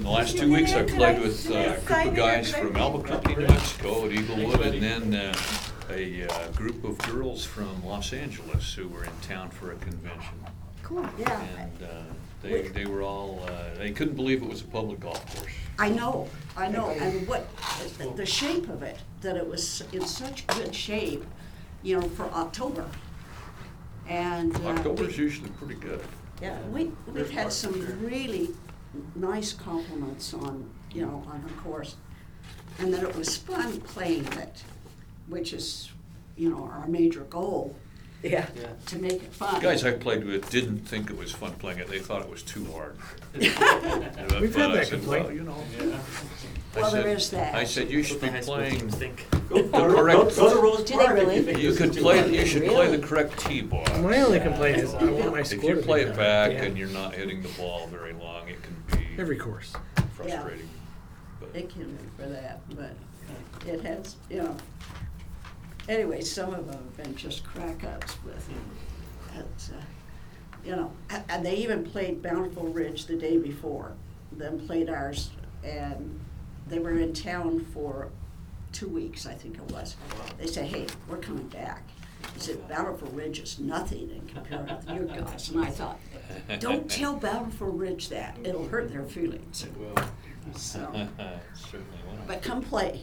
the last 2 weeks, I played with a group of guys from Albuquerque, New Mexico at Eaglewood, and then a group of girls from Los Angeles who were in town for a convention. Cool, yeah. And they were all, they couldn't believe it was a public golf course. I know, and what, the shape of it, that it was in such good shape, you know, for October. And. October's usually pretty good. Yeah, we've had some really nice compliments on, you know, on the course. And that it was fun playing it, which is, you know, our major goal. Yeah. To make it fun. The guys I played with didn't think it was fun playing it. They thought it was too hard. We've I had that said, complaint. well, you know. Yeah. Well, there is that. I said, you should be playing Go the correct. to Rose Do they Park if really? you think You this could is too play. hard. You should play the correct tee box. My only complaint is I want my If score you to be play it better. back Yeah. and you're not hitting the ball very long, it can be Every course. frustrating. But It can be for that, but it has, you know. Anyway, some of them have been just crack-ups with it. You know, and they even played Bountiful Ridge the day before, then played ours, and they were in town for 2 weeks, I think it was. They said, hey, we're coming back. He said, Bountiful Ridge is nothing in comparison to your guys. And I thought, don't tell Bountiful Ridge that. It'll hurt their feelings. So, certainly will. but come play.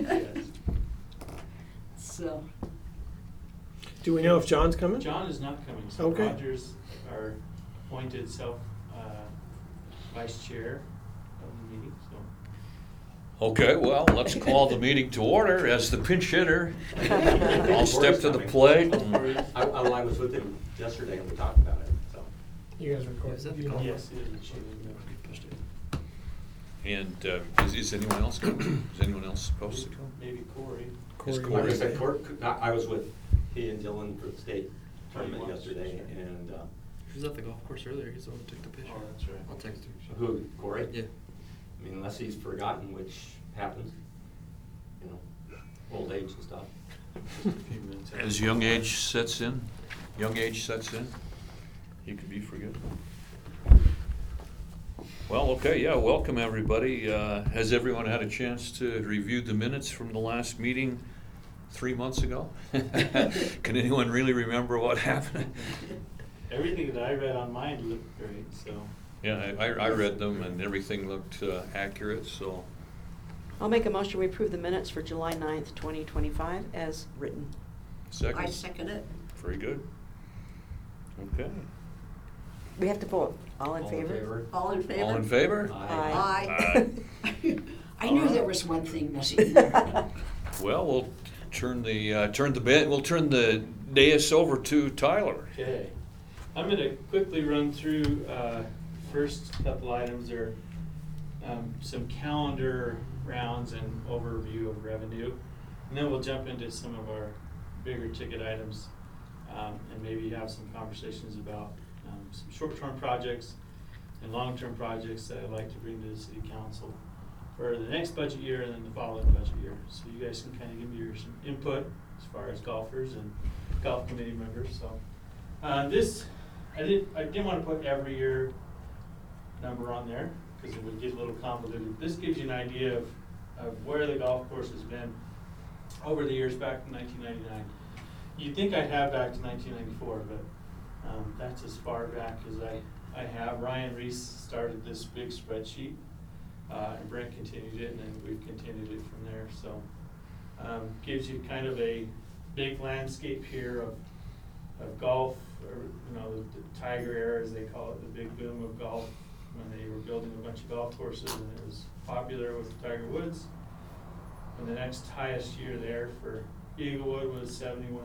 So, Do we know if John's coming? John is not coming, so Okay. Rogers, our appointed vice chair of the meeting, so. Okay, well, let's call the meeting to order as the pinch hitter. I'll step to the plate. I was with him yesterday and we talked about it, so. You guys record. Is that the You know. call? Yes, it is. And is anyone else coming? Is anyone else supposed to come? Maybe Corey. Is Corey. Corey- Like I said, I was with he and Dylan for the state tournament yesterday, and He was at the golf course earlier. He's the one who took the picture. Oh, that's right. I'll text him. who, Corey? Yeah. I mean, unless he's forgotten, which happens, you know, old age and stuff. Just a few minutes. As young age sets in, he could be forgetful. Well, okay, yeah, welcome everybody. Has everyone had a chance to review the minutes from the last meeting 3 months ago? Can anyone really remember what happened? Everything that I read on mine looked great, so. Yeah, I read them and everything looked accurate, so. I'll make a motion, we approve the minutes for July 9th, 2025 as written. I Second, second it. very good. Okay. We have to vote. All in favor? All in favor? All in favor? Aye. I knew there was one thing missing there. Well, we'll turn the dais over to Tyler. Okay, I'm gonna quickly run through, first couple items are, some calendar rounds and overview of revenue. And then we'll jump into some of our bigger ticket items, and maybe have some conversations about, some short-term projects and long-term projects that I'd like to bring to the city council for the next budget year and then the following budget year. So you guys can kind of give me your some input as far as golfers and golf committee members. So this, I didn't want to put every year number on there because it would get a little convoluted. This gives you an idea of where the golf course has been over the years back to 1999. You'd think I'd have back to 1994, but that's as far back as I have. Ryan Reese started this big spreadsheet, and Brent continued it, and then we've continued it from there. So gives you kind of a big landscape here of golf, or, you know, the Tiger era, as they call it, the big boom of golf when they were building a bunch of golf courses, and it was popular with Tiger Woods. And the next highest year there for Eaglewood was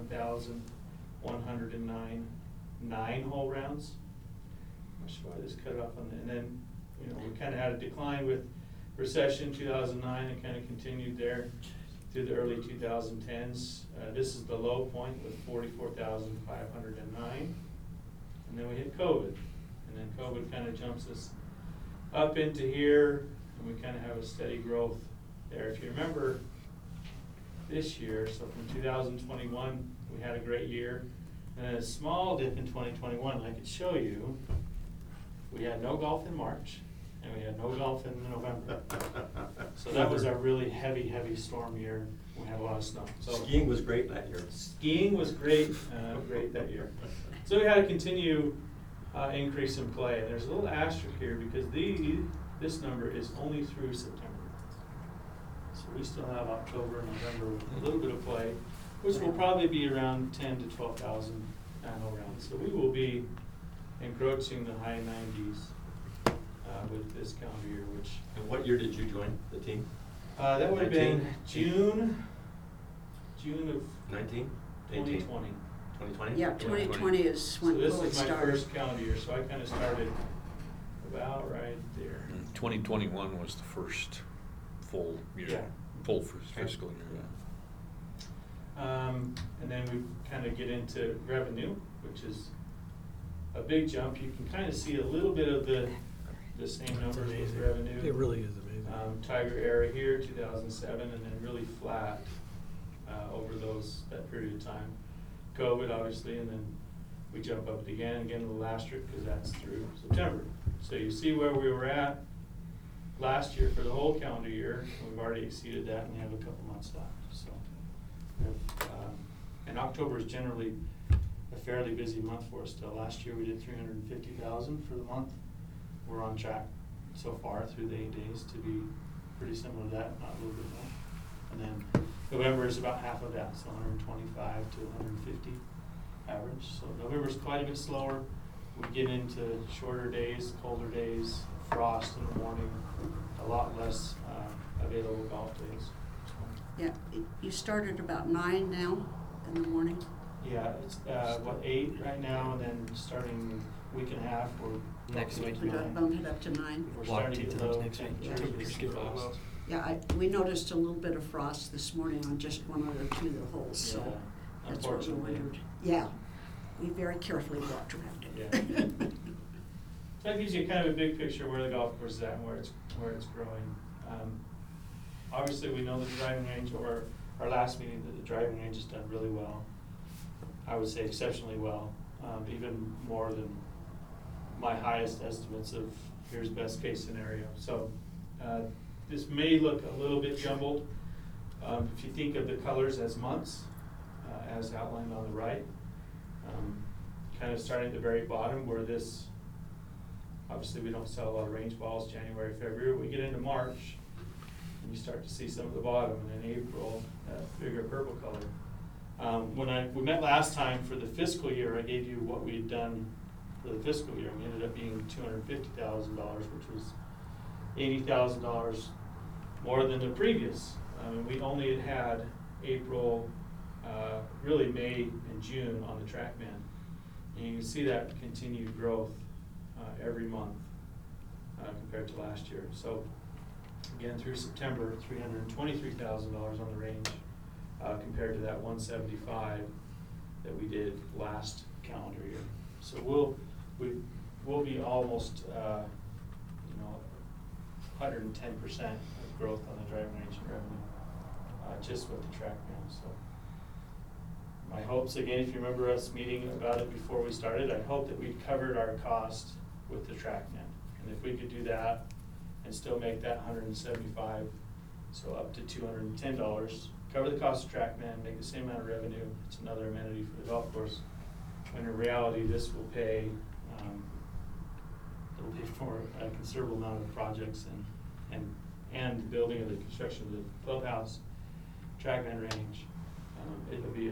71,109 9-hole rounds. I'm not sure why this cut off on that. And then, you know, we kind of had a decline with recession 2009 and kind of continued there through the early 2010s. This is the low point with 44,509. And then we hit COVID. And then COVID kind of jumps us up into here, and we kind of have a steady growth there. If you remember this year, so from 2021, we had a great year. And then a small dip in 2021, I could show you. We had no golf in March, and we had no golf in November. So that was a really heavy, heavy storm year. We had a lot of snow. So Skiing was great that year. skiing was great, great that year. So we had to continue increase in play. And there's a little asterisk here because this number is only through September. So we still have October and November with a little bit of play, which will probably be around 10 to 12,000 annual rounds. So we will be encroaching the high 90s with this calendar year, which And what year did you join the team? that would have been 19? June of 19? 2020. 2020? Yeah, 2020 is So when this COVID is my started. first calendar year, so I kind of started about right there. 2021 was the first full year, Yeah. full fiscal year, yeah. And then we kind of get into revenue, which is a big jump. You can kind of see a little bit of the same It's numbers with amazing. revenue. It really is amazing. Tiger era here, 2007, and then really flat over that period of time. COVID, obviously, and then we jump up again a little asterisk because that's through September. So you see where we were at last year for the whole calendar year. We've already exceeded that, and we have a couple months left. So, and October is generally a fairly busy month for us still. Last year we did 350,000 for the month. We're on track so far through the 8 days to be pretty similar to that, not a little bit more. And then November is about half of that, so 125 to 150 average. So November's quite a bit slower. We get into shorter days, colder days, frost in the morning, a lot less available golf days. So, Yeah, you started about 9 now in the morning. yeah, it's 8 right now, and then starting week and a half, we're Next bumping week. up to We got 9. bumped it up to 9. We're Locked starting to into get low next week. temperatures. Yeah. Frost. Yeah, we noticed a little bit of frost this morning on just one or two of the holes, so Yeah, that's what we unfortunately. wondered. Yeah, we very carefully walked around it. Yeah. So that gives you kind of a big picture where the golf course is at and where it's growing. Obviously, we know the driving range, or our last meeting, that the driving range has done really well. I would say exceptionally well, even more than my highest estimates of here's best case scenario. So this may look a little bit jumbled. If you think of the colors as months, as outlined on the right, kind of starting at the very bottom where this, obviously we don't sell a lot of range balls January, February. We get into March and you start to see some of the bottom, and then April, that bigger purple color. When we met last time for the fiscal year, I gave you what we had done for the fiscal year. We ended up being $250,000, which was $80,000 more than the previous. We only had April, really May and June on the TrackMan. And you can see that continued growth every month compared to last year. So again, through September, $323,000 on the range compared to that $175 that we did last calendar year. So we'll be almost 110% of growth on the driving range and revenue just with the TrackMan. So my hopes, again, if you remember us meeting about it before we started, I hope that we covered our cost with the TrackMan. And if we could do that and still make that $175, so up to $210, cover the cost of TrackMan, make the same amount of revenue, it's another amenity for the golf course. When in reality, this will pay, it'll pay for a considerable amount of projects and the building of the construction of the clubhouse, TrackMan range. It'll be a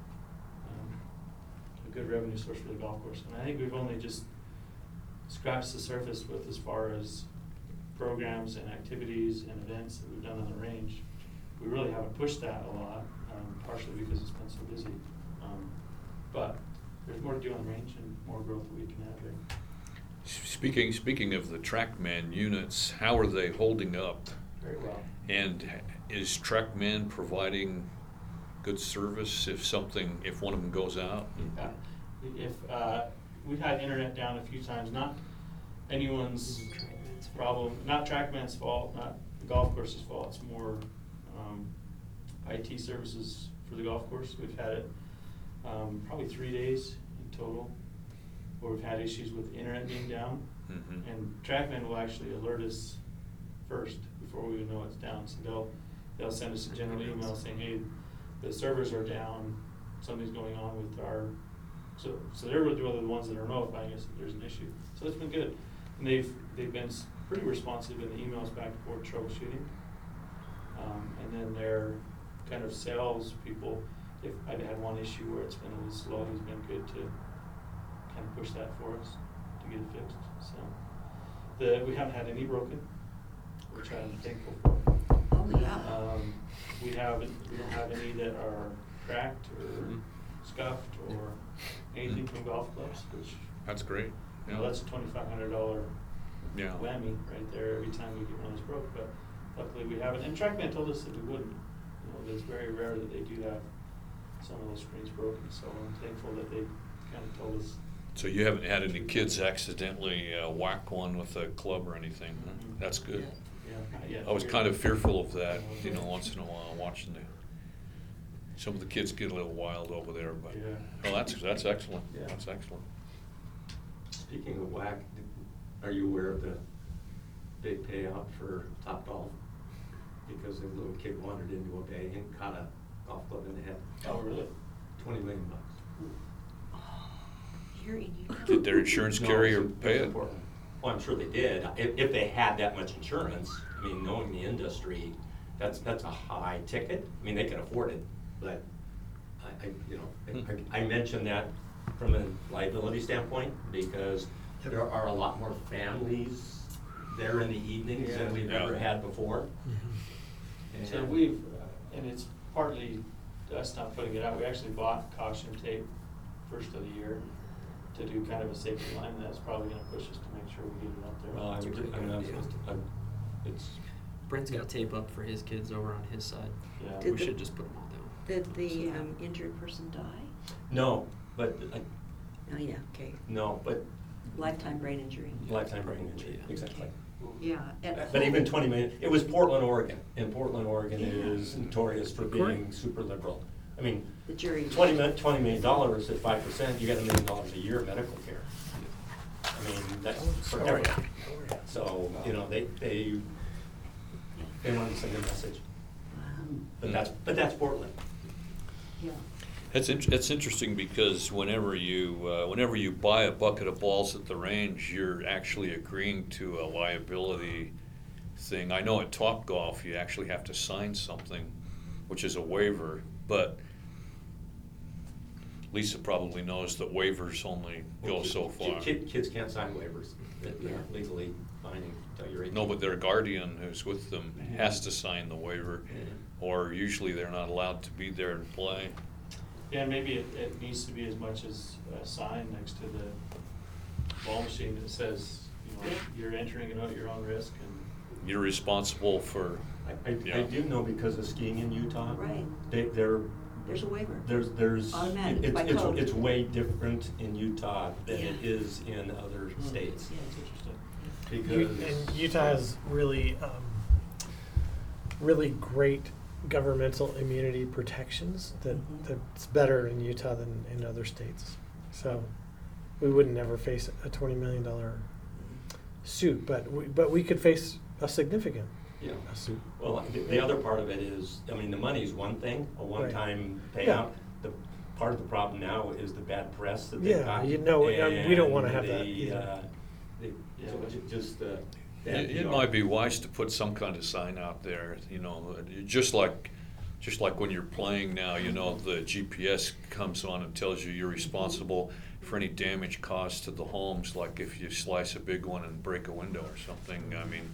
good revenue source for the golf course. And I think we've only just scratched the surface with as far as programs and activities and events that we've done on the range. We really haven't pushed that a lot, partially because it's been so busy. But there's more to do on the range and more growth that we can have there. Speaking of the TrackMan units, how are they holding up? Very well. And is TrackMan providing good service if one of them goes out? If we've had internet down a few times, not anyone's problem, not TrackMan's fault, not the golf course's fault. It's more IT services for the golf course. We've had it probably 3 days in total where we've had issues with the internet being down. Mhm. And TrackMan will actually alert us first before we even know it's down. So they'll send us a general email saying, hey, the servers are down, something's going on with our, so they're really the ones that are notifying us that there's an issue. So it's been good. And they've been pretty responsive in the emails back and forth troubleshooting. And then their kind of sales people, if I've had one issue where it's been a little slow, he's been good to kind of push that for us to get it fixed. So we haven't had any broken, which I'm thankful for. Oh, yeah. We don't have any that are cracked or scuffed or anything from golf clubs, which, That's great. you know, that's a $2,500 Yeah. whammy right there every time we get one of those broke. But luckily we haven't. And TrackMan told us that we wouldn't. You know, it's very rare that they do have some of those screens broken. So I'm thankful that they kind of told us. So you haven't had any kids accidentally whack one with a club or anything? Huh? Mhm. That's good. Yeah, not yet. I was kind of fearful of that, you know, once in a while, watching some of the kids get a little wild over there, but, Yeah. oh, that's excellent, Yeah. that's excellent. Speaking of whack, are you aware of the big payout for Topgolf? Because a little kid wandered into a bay and caught a golf club in the head. Oh, really? $20 million. Here in Utah. Did their insurance No, carrier it's pay it? important. Well, I'm sure they did. If they had that much insurance, I mean, knowing the industry, that's a high ticket. I mean, they can afford it, but I mention that from a liability standpoint because there are a lot more families there in the evenings than we've Yeah. ever had before. So And- we've, and it's partly us not putting it out, we actually bought caution tape first of the year to do kind of a safety line, and that's probably gonna push us to make sure we get it up there. Well, That's a pretty good idea. it's, Brent's got tape up for his kids over on his side. Yeah. Did We the- should just put them all down. Did the Yeah. injured person die? no, but, Oh, yeah, okay. no, but Lifetime brain injury. lifetime brain Probably, injury, yeah. exactly. Yeah. But even 20 million, it was Portland, Oregon, and Portland, Oregon Yeah. is notorious for being super liberal. I mean, The jury. $20 million at 5%, you got $1 million a year of medical care. I mean, that's forever. So, you know, they want to send a message, but that's Portland. Yeah. It's interesting because whenever you buy a bucket of balls at the range, you're actually agreeing to a liability thing. I know at Topgolf, you actually have to sign something, which is a waiver, but Lisa probably knows that waivers only go so far. Kids can't sign waivers, they're legally binding until you're 18. No, but their guardian who's with them has to sign the waiver, or usually they're not allowed to be there and play. Yeah, maybe it needs to be as much as a sign next to the ball machine that says, you know, you're entering it at your own risk and. You're responsible for, I Yeah. do know because of skiing in Utah. Right. They're. There's a waiver. There's. Automatic by code. It's way different in Utah than it Yeah. is in other states. Yeah. That's interesting. Because. And Utah has really, really great governmental immunity protections that's better in Utah than in other states. So we wouldn't never face a $20 million suit, but we could face a significant Yeah. suit. Well, the other part of it is, I mean, the money's one thing, a one-time Yeah. payout. The part of the problem now is the bad press that they've Yeah, got. you know, we don't wanna have that And either. just the. it might be wise to put some kind of sign out there, you know, just like when you're playing now, you know, the GPS comes on and tells you you're responsible for any damage caused to the homes, like if you slice a big one and break a window or something. I mean,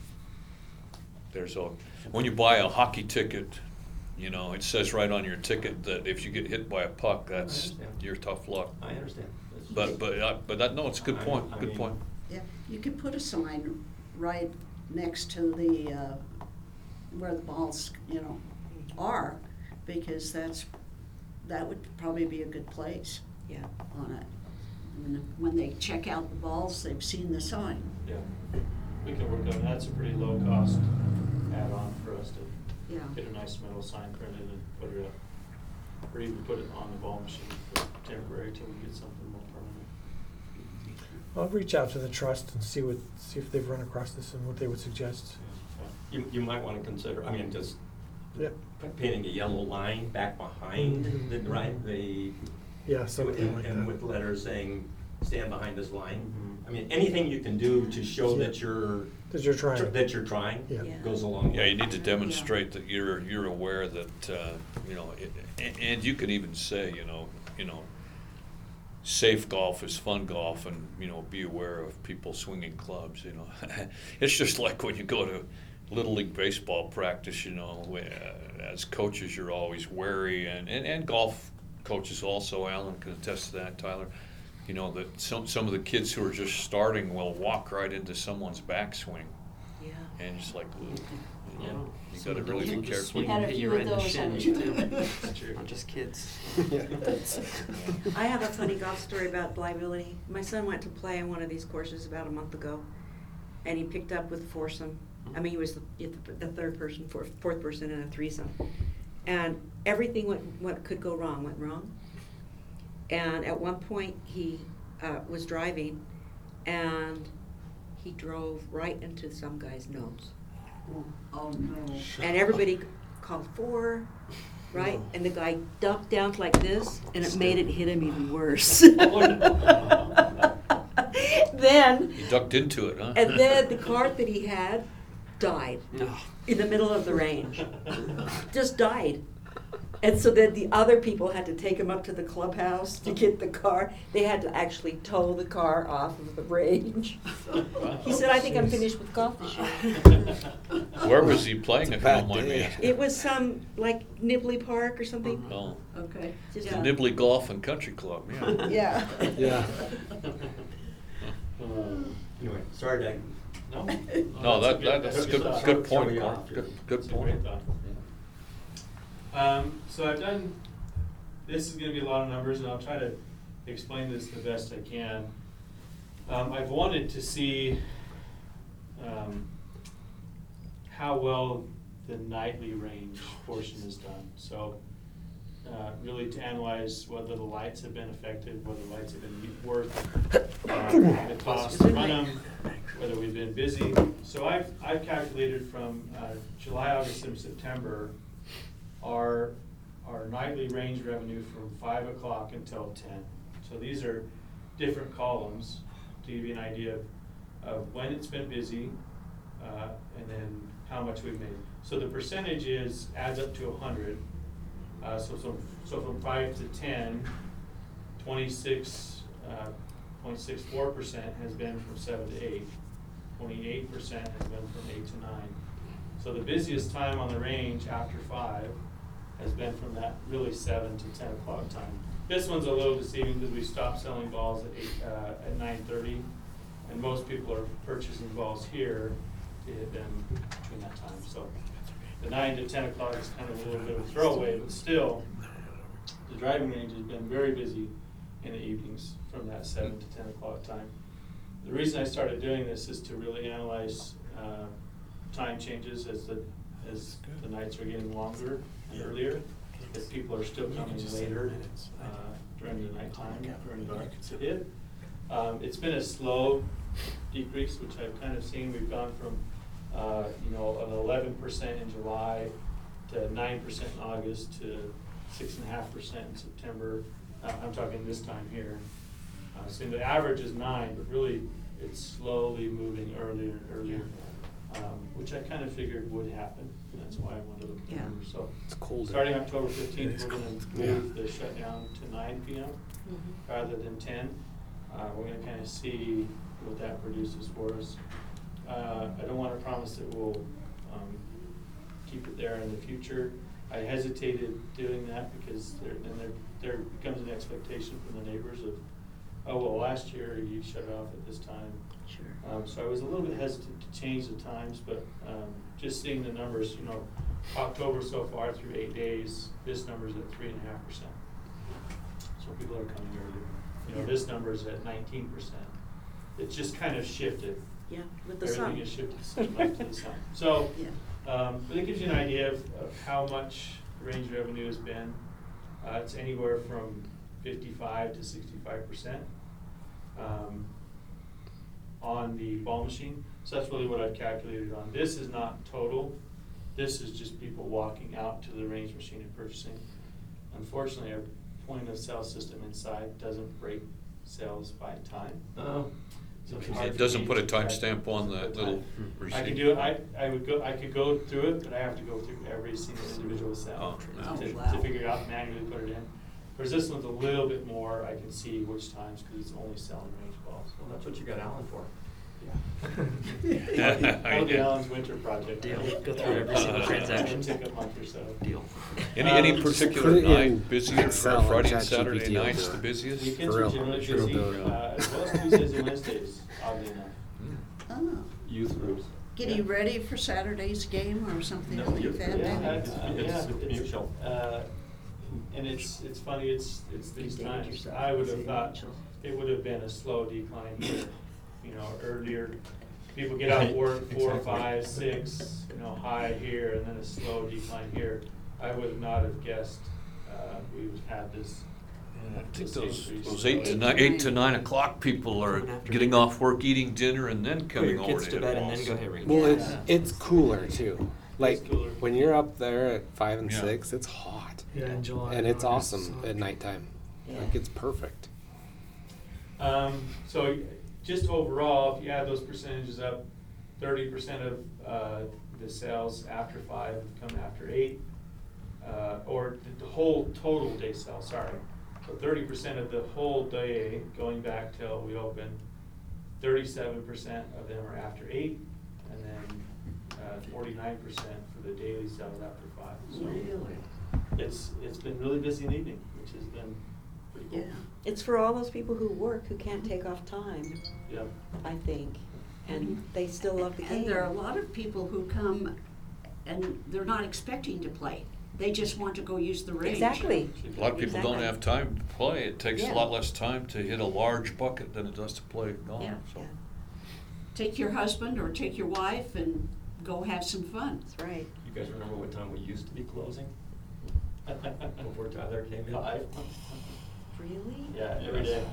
when you buy a hockey ticket, you know, it says right on your ticket that if you get hit by a puck, that's understand. your tough luck. I understand. No, it's a good point, I good mean- point. Yeah, you could put a sign right next to the, where the balls, you know, are, because that would probably be a good place Yeah. on it. And when they check out the balls, they've seen the sign. Yeah, we can work on that. That's a pretty low cost add-on for us to Yeah. get a nice metal sign printed and put it up. Or even put it on the ball machine for temporary till we get something more permanent. I'll reach out to the trust and see if they've run across this and what they would suggest. You might wanna consider, I mean, just Yep. painting a yellow line back behind the drive, Yeah, something like and that. with letters saying, stand behind this line. Mhm. I mean, anything you can do to show Yeah. that you're. That you're trying. That you're trying, Yeah. Yeah. goes a long way. Yeah, you need to demonstrate that you're aware that, you know, and you can even say, you know, safe golf is fun golf, and, you know, be aware of people swinging clubs, you know. It's just like when you go to Little League baseball practice, you know, as coaches, you're always wary, and golf coaches also, Alan can attest to that, Tyler, you know, that some of the kids who are just starting will walk right into someone's backswing, Yeah. and it's like, ooh, you Yeah. know, you Some gotta of really those be will just careful. swing Had and a hit few you of right in the those, shin, haven't you? too. That's true. Not just kids. I have a funny golf story about liability. My son went to play on one of these courses about a month ago, and he picked up with foursome. I mean, he was the third person, fourth person in a threesome. And everything what could go wrong went wrong. And at one point, he was driving, and he drove right into some guy's nose. Oh, no. And everybody called for, right? And the guy ducked down like this, and it made it hit him even worse. Then, He ducked into it, huh? and then the cart that he had died No. in the middle of the range. Just died. And so then the other people had to take him up to the clubhouse to get the car. They had to actually tow the car off of the range. He said, I think I'm finished with golf this year. Where was he playing, if you don't bad mind me day. asking? It was some, like, Nibley Park or something. Oh, Okay. Just the Yeah. Nibley Golf and Country Club, yeah. Yeah. Yeah. Anyway, sorry to. No? No, That's a that's a good, thought. good Throw point, you Mark. off. Good That's a point. great thought. So I've done, this is gonna be a lot of numbers, and I'll try to explain this the best I can. I've wanted to see, how well the nightly range portion is done. So, really to analyze whether the lights have been affected, whether lights have been worth the cost to run them, whether we've been busy. So I've calculated from July, August, and September, our nightly range revenue from 5 o'clock until 10. So these are different columns to give you an idea of when it's been busy, and then how much we've made. So the percentage adds up to 100. So from 5 to 10, 26.64% has been from 7 to 8. 28% has been from 8 to 9. So the busiest time on the range after 5 has been from that really 7 to 10 o'clock time. This one's a little deceiving because we stopped selling balls at 9:30, and most people are purchasing balls here to hit them between that time. So the 9 to 10 o'clock is kind of a little bit of a throwaway, but still, the driving range has been very busy in the evenings from that 7 to 10 o'clock time. The reason I started doing this is to really analyze time changes as the nights are getting longer and earlier. If people are still coming later during the nighttime, during dark to hit. It's been a slow decrease, which I've kind of seen. We've gone from an 11% in July to 9% in August to 6.5% in September. I'm talking this time here. So the average is 9, but really it's slowly moving earlier and earlier, which I kind of figured would happen. And that's why I wanted to look at the Yeah. numbers. So It's colder. starting October 15th, It's we're going cold. to move the shutdown to 9 p.m. rather than 10. We're going to kind of see what that produces for us. I don't want to promise that we'll keep it there in the future. I hesitated doing that because there becomes an expectation from the neighbors of, oh, well, last year you shut it off at this time. Sure. So I was a little bit hesitant to change the times, but just seeing the numbers, October so far through 8 days, this number's at 3.5%. So people are coming earlier. This number's at 19%. It's just kind of shifted. Yeah, with the sun. Everything is shifted so much to the sun. So, Yeah. but it gives you an idea of how much range revenue has been. It's anywhere from 55 to 65%. on the ball machine. So that's really what I've calculated on. This is not total. This is just people walking out to the range machine and purchasing. Unfortunately, our point of sale system inside doesn't break sales by time. Oh. So it's hard It for doesn't me put a to track timestamp on the that time. little receipt? I could do it, I could go through it, but I have to go through every single individual sale Oh, to wow. figure it out, manually put it in. Whereas this one's a little bit more, I can see which times, because it's only selling range balls. Well, that's what you got Alan for. That'll be Alan's winter project. Deal. Go through every single transaction. It'll take a month or so. Deal. Any Put particular it in night busier, Excel or and Friday and ChatGPT Saturday will nights do the it. busiest? Weekends For are real. generally Sure busy, will do it. as well as Tuesdays and Wednesdays, oddly enough. Oh, Youth groups. getting ready for Saturday's game or something like youth that? group. Yeah, maybe? It's mutual. And it's funny, it's these Date times, yourself. I would have Say thought mutual. it would have been a slow decline here, earlier. People get out of work 4, Exactly. 5, 6, high here, and then a slow decline here. I would not have guessed, we would have this. I think this increase. those 8 to 9 o'clock people are Coming after getting dinner. off work, eating dinner, and then Put coming your over kids to to hit bed and balls. then go hit range. Well, Yeah. it's cooler too. Like cooler. when you're up there at 5 and Yeah. 6, it's hot, Yeah, in July. and it's August, awesome so- at nighttime. Yeah. Like it's perfect. So just overall, if you add those percentages up, 30% of the sales after 5 come after 8, or the whole total day sales, sorry. So 30% of the whole day, going back till we open, 37% of them are after 8, and then 49% for the daily sales after 5. So Really? it's been really busy in the evening, which has been pretty cool. Yeah. It's for all those people who work, who can't take off time, Yeah. I think, and they still love the game. And there are a lot of people who come and they're not expecting to play. They just want to go use the range. Exactly. A lot of people don't Exactly. have time to play. It takes Yeah. a lot less time to hit a large bucket than it does to play golf. Yeah. So. Yeah, Take your husband or take your wife and go have some fun. that's right. You guys remember what time we used to be closing before Tyler came in? 5. Really? Yeah, every day.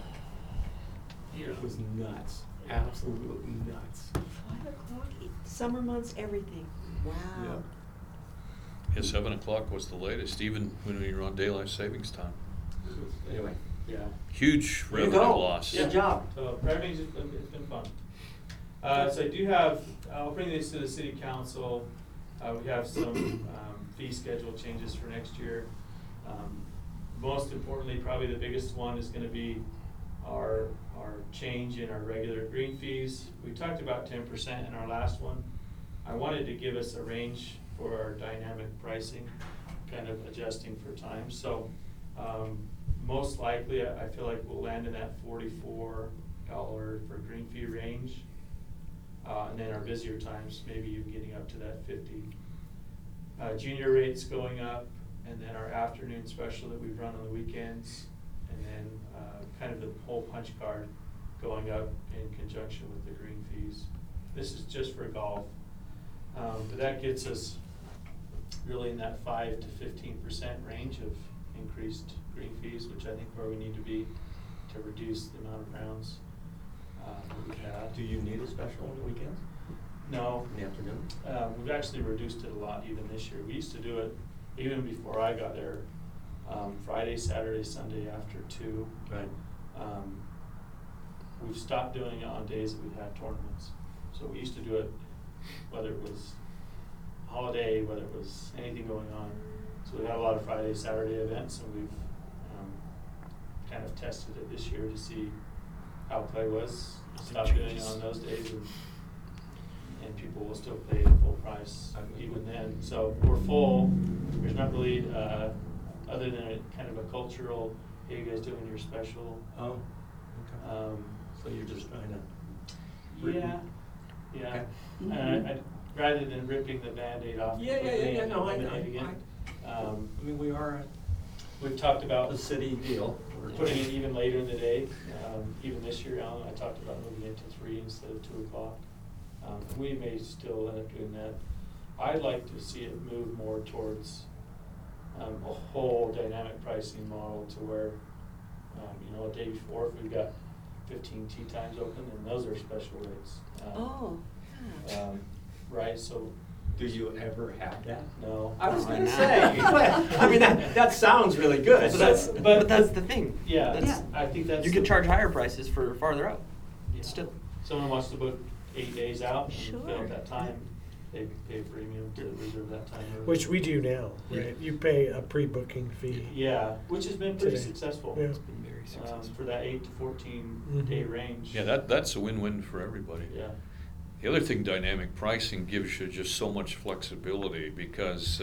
It was nuts, absolutely nuts. 5 o'clock, summer months, everything. Wow. Yeah, 7 o'clock was the latest, even when we were on daylight savings time. Anyway, Yeah. Huge There you revenue go. loss. Good job. So Prairie Range, it's been fun. So I do have, I'll bring this to the city council. We have some fee schedule changes for next year. Most importantly, probably the biggest one is gonna be our change in our regular green fees. We talked about 10% in our last one. I wanted to give us a range for our dynamic pricing, kind of adjusting for time. So most likely, I feel like we'll land in that $44 for green fee range. And then our busier times, maybe even getting up to that 50. Junior rates going up, and then our afternoon special that we've run on the weekends, and then kind of the whole punch card going up in conjunction with the green fees. This is just for golf. But that gets us really in that 5 to 15% range of increased green fees, which I think where we need to be to reduce the amount of rounds that we have. Do you need a special on the weekends? No. In the afternoon? We've actually reduced it a lot even this year. We used to do it even before I got there, Friday, Saturday, Sunday after 2. Right. We've stopped doing it on days that we've had tournaments. So we used to do it whether it was holiday, whether it was anything going on. So we had a lot of Friday, Saturday events, and we've kind of tested it this year to see how play was. Stopped doing it on those days, and people will still pay the full price even then. So we're full. There's not really, other than a kind of a cultural, hey, you guys doing your special? Oh, okay. So you're just trying to. Yeah. Okay. I rather than ripping the Band-Aid off. Yeah, quickly and no, I eliminating it, I mean, we are we've talked about a city deal. putting it even later in the day. Even this year, Alan, I talked about moving it to 3 instead of 2 o'clock. We may still end up doing that. I'd like to see it move more towards a whole dynamic pricing model to where, a day before, if we've got 15 tee times open, and those are special rates. Oh, yeah. Right, so, Do you ever have that? no. I was Probably gonna not. say, but, I mean, that sounds really good. But that's the thing. Yeah, That's- I think that's. You can the- charge higher prices for farther out. Yeah. Still. Someone wants to book 8 days out and fill Sure. up that time, they pay a premium to reserve that time. early. Which we do now, right? You pay a pre-booking fee. Yeah, which has been pretty Today. successful. Yeah. It's been very successful. For that 8 to 14 day Mhm. range. Yeah, that's a win-win for everybody. Yeah. The other thing, dynamic pricing gives you just so much flexibility because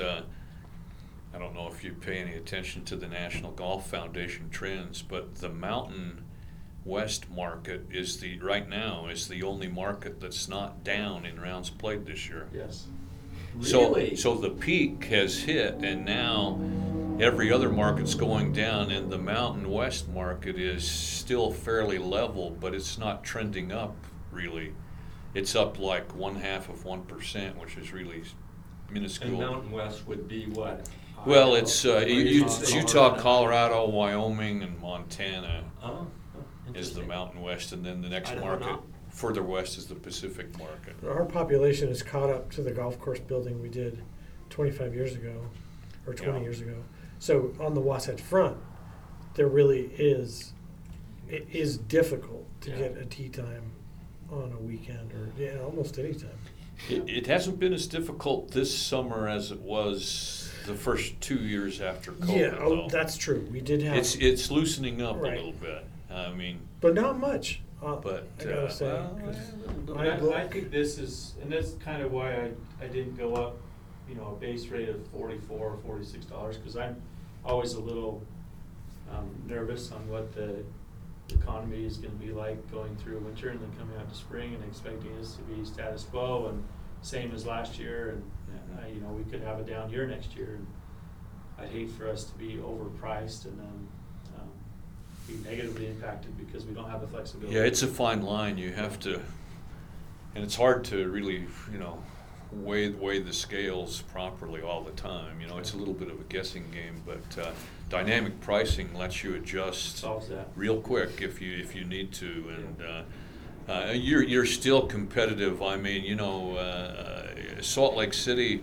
I don't know if you pay any attention to the National Golf Foundation trends, but the Mountain West market is right now the only market that's not down in rounds played this year. Yes. Really? So the peak has hit, and now every other market's going down, and the Mountain West market is still fairly level, but it's not trending up really. It's up like 0.5%, which is really minuscule. And Mountain West would be what? Well, it's Utah, Colorado. Colorado, Wyoming, and Montana Oh, is the interesting. Mountain West, and then the next Idaho market not. further west is the Pacific market. Our population is caught up to the golf course building we did 25 years ago, or 20 Yeah. years ago. So on the Wasatch Front, there really is, it is difficult to Yeah. get a tee time on a weekend or almost any time. It hasn't been as difficult this summer as it was the first 2 years after COVID, Yeah, though. that's true. We did have, It's loosening up Right. a little bit. I mean, but not much. but I gotta say, well, 'cause yeah, I I book- think this is, and that's kind of why I didn't go up, a base rate of $44 or $46, because I'm always a little nervous on what the economy is gonna be like going through winter and then coming out to spring and expecting this to be status quo and same as last year, and we could have a down year next year, and I'd hate for us to be overpriced and then be negatively impacted because we don't have the flexibility. Yeah, it's a fine line. You have to, and it's hard to really, weigh the scales properly all the time. It's a little bit of a guessing game, but dynamic pricing lets you adjust Solves that. real quick if you need to, and you're still competitive. I mean, Salt Lake City,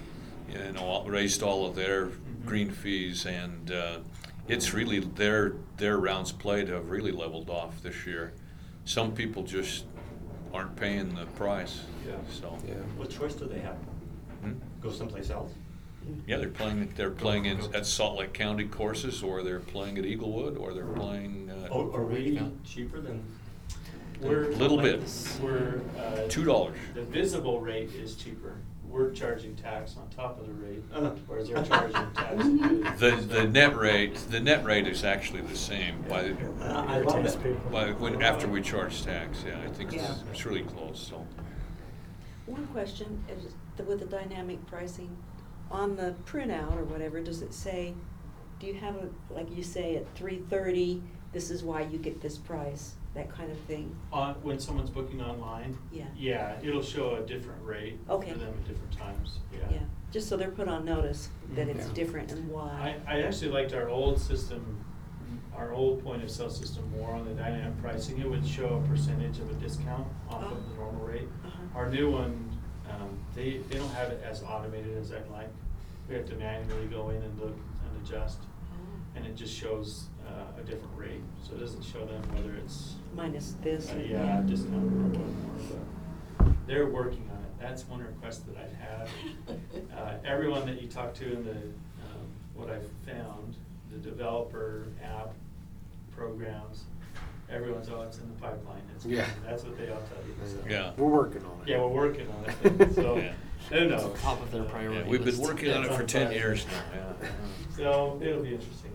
raised all of their green fees, and it's really their rounds played have really leveled off this year. Some people just aren't paying the price. Yeah. So Yeah. What choice do they have? Hmm? Go someplace else? yeah, they're playing at Salt Lake County courses, or they're playing at Eaglewood, or they're playing Oh, are we cheaper than? We're Little bit. We're $2. The visible rate is cheaper. We're charging tax on top of the rate, Uh-huh. whereas they're charging tax. included. The net rate is actually the same by I love Irritates it. people. after we charge tax. Yeah, I think Yeah. it's really close. So. One question is, with the dynamic pricing, on the printout or whatever, does it say, do you have like you say at 3:30, this is why you get this price, that kind of thing? When someone's booking online, Yeah. yeah, it'll show a different rate Okay. for them at different times. Yeah, just so they're put on notice that it's Yeah. different and why. I actually liked our old system, our old point of sale system more on the dynamic pricing. It would show a percentage of a discount off Oh. of the normal rate. Uh-huh. Our new one, they don't have it as automated as I'd like. We have to manually go in and look and adjust, and it just shows a different rate. So it doesn't show them whether it's Minus this. or- yeah, discount or Okay. more, but they're working on it. That's one request that I've had. Everyone that you talk to in the, what I've found, the developer app programs, everyone's, it's in the pipeline. It's Yeah. coming. That's what they all tell you. So. Yeah. We're working on it. Yeah, we're working on it. So, Yeah. I don't know. It's top of their priority. Yeah, we've been list. working on it It's for on 10 fire. years now. Yeah. So it'll be interesting.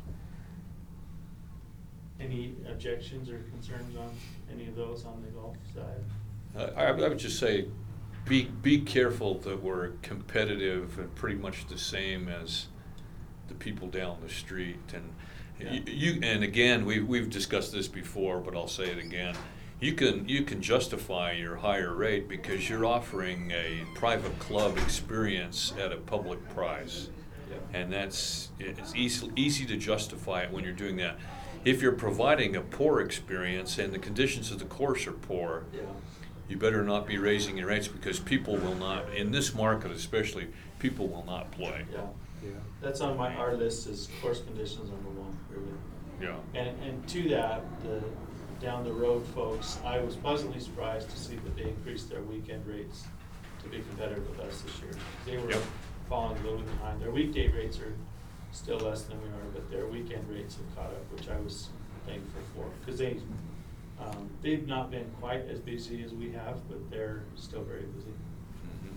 But any objections or concerns on any of those on the golf side? I would just say, be careful that we're competitive and pretty much the same as the people down the street. And and again, we've discussed this before, but I'll say it again. You can justify your higher rate because you're offering a private club experience at a public price. Yeah. And it's easy to justify it when you're doing that. if you're providing a poor experience and the conditions of the course are poor, Yeah. you better not be raising your rates, because people will not, in this market especially, people will not play. Yeah. Yeah. That's on our list is course conditions #1, really. Yeah. And to that, the down the road folks, I was pleasantly surprised to see that they increased their weekend rates to be competitive with us this year. They were Yep. falling a little bit behind. Their weekday rates are still less than we are, but their weekend rates have caught up, which I was thankful for, because they've not been quite as busy as we have, but they're still very busy. Mhm.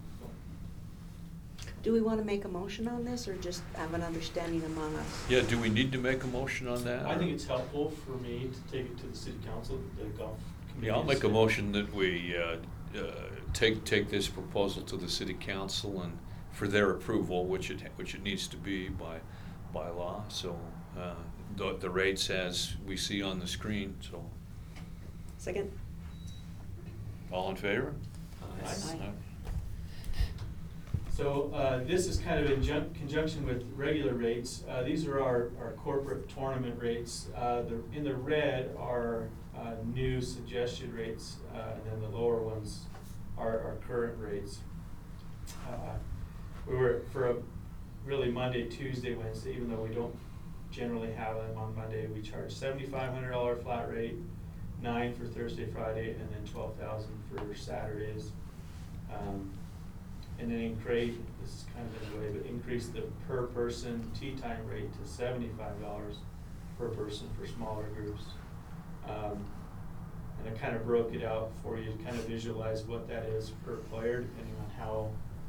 Do we want to make a motion on this, or just have an understanding among us? Yeah, do we need to make a motion on that? I think it's helpful for me to take it to the city council, the golf committee. Yeah, I'll make a motion that we take this proposal to the city council and for their approval, which it needs to be by law. So the rates as we see on the screen. So Second? all in favor? Aye. So this is kind of in conjunction with regular rates. These are our corporate tournament rates. In the red are new suggested rates, and then the lower ones are our current rates. We were for a really Monday, Tuesday, Wednesday, even though we don't generally have them on Monday, we charge $7,500 flat rate, $9,000 for Thursday, Friday, and then $12,000 for Saturdays. And then this is kind of in a way, but increase the per person tee time rate to $75 per person for smaller groups. And I kind of broke it out for you to kind of visualize what that is per player, depending on how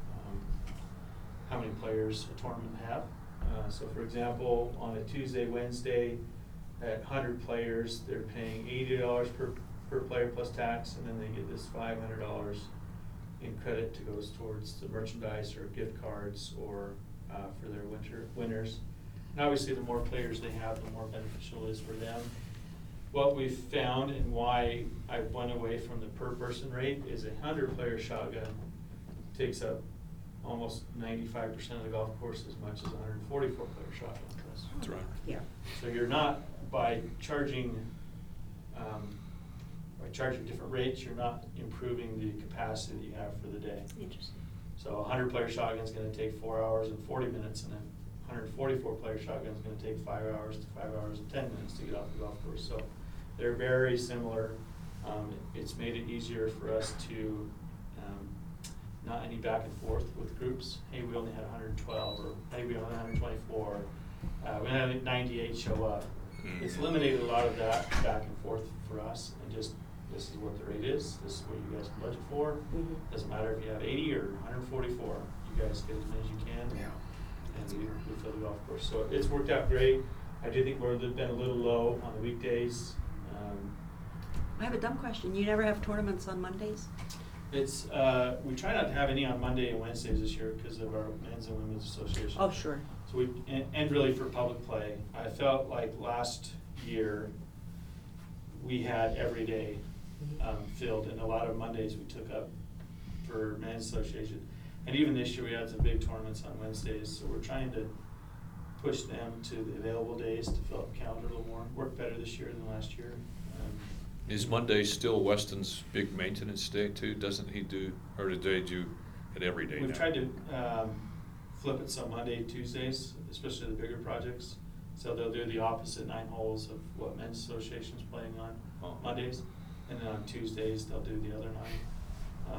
many players a tournament have. So for example, on a Tuesday, Wednesday, at 100 players, they're paying $80 per player plus tax, and then they get this $500 in credit to goes towards the merchandise or gift cards or for their winners. And obviously the more players they have, the more beneficial it is for them. What we've found and why I went away from the per person rate is 100-player shotgun takes up almost 95% of the golf course as much as 144-player shotgun does. That's right. Yeah. So you're not, by charging different rates, you're not improving the capacity that you have for the day. Interesting. So a 100-player shotgun is going to take 4 hours and 40 minutes, and a 144-player shotgun is going to take 5 hours to 5 hours and 10 minutes to get off the golf course. So they're very similar. It's made it easier for us to not any back and forth with groups. Hey, we only had 112, or hey, we only had 124. We had 98 show up. It's eliminated a lot of that back and forth for us, and just this is what the rate is. This is what you guys can budget for. Mhm. Doesn't matter if you have 80 or 144. You guys get as many as you can. Yeah. And we fill the golf course. So it's worked out great. I do think we're been a little low on the weekdays. I have a dumb question. You never have tournaments on Mondays? It's we try not to have any on Monday and Wednesdays this year because of our men's and women's association. Oh, sure. So and really for public play. I felt like last year we had every day filled, and a lot of Mondays we took up for men's association. And even this year we had some big tournaments on Wednesdays, so we're trying to push them to the available days to fill up the calendar a little more. Worked better this year than last year. Is Monday still Weston's big maintenance day too? Doesn't he do, or do they do it every day now? We've tried to flip it some Monday, Tuesdays, especially the bigger projects. So they'll do the opposite 9 holes of what men's association's playing on Mondays, and then on Tuesdays they'll do the other 9.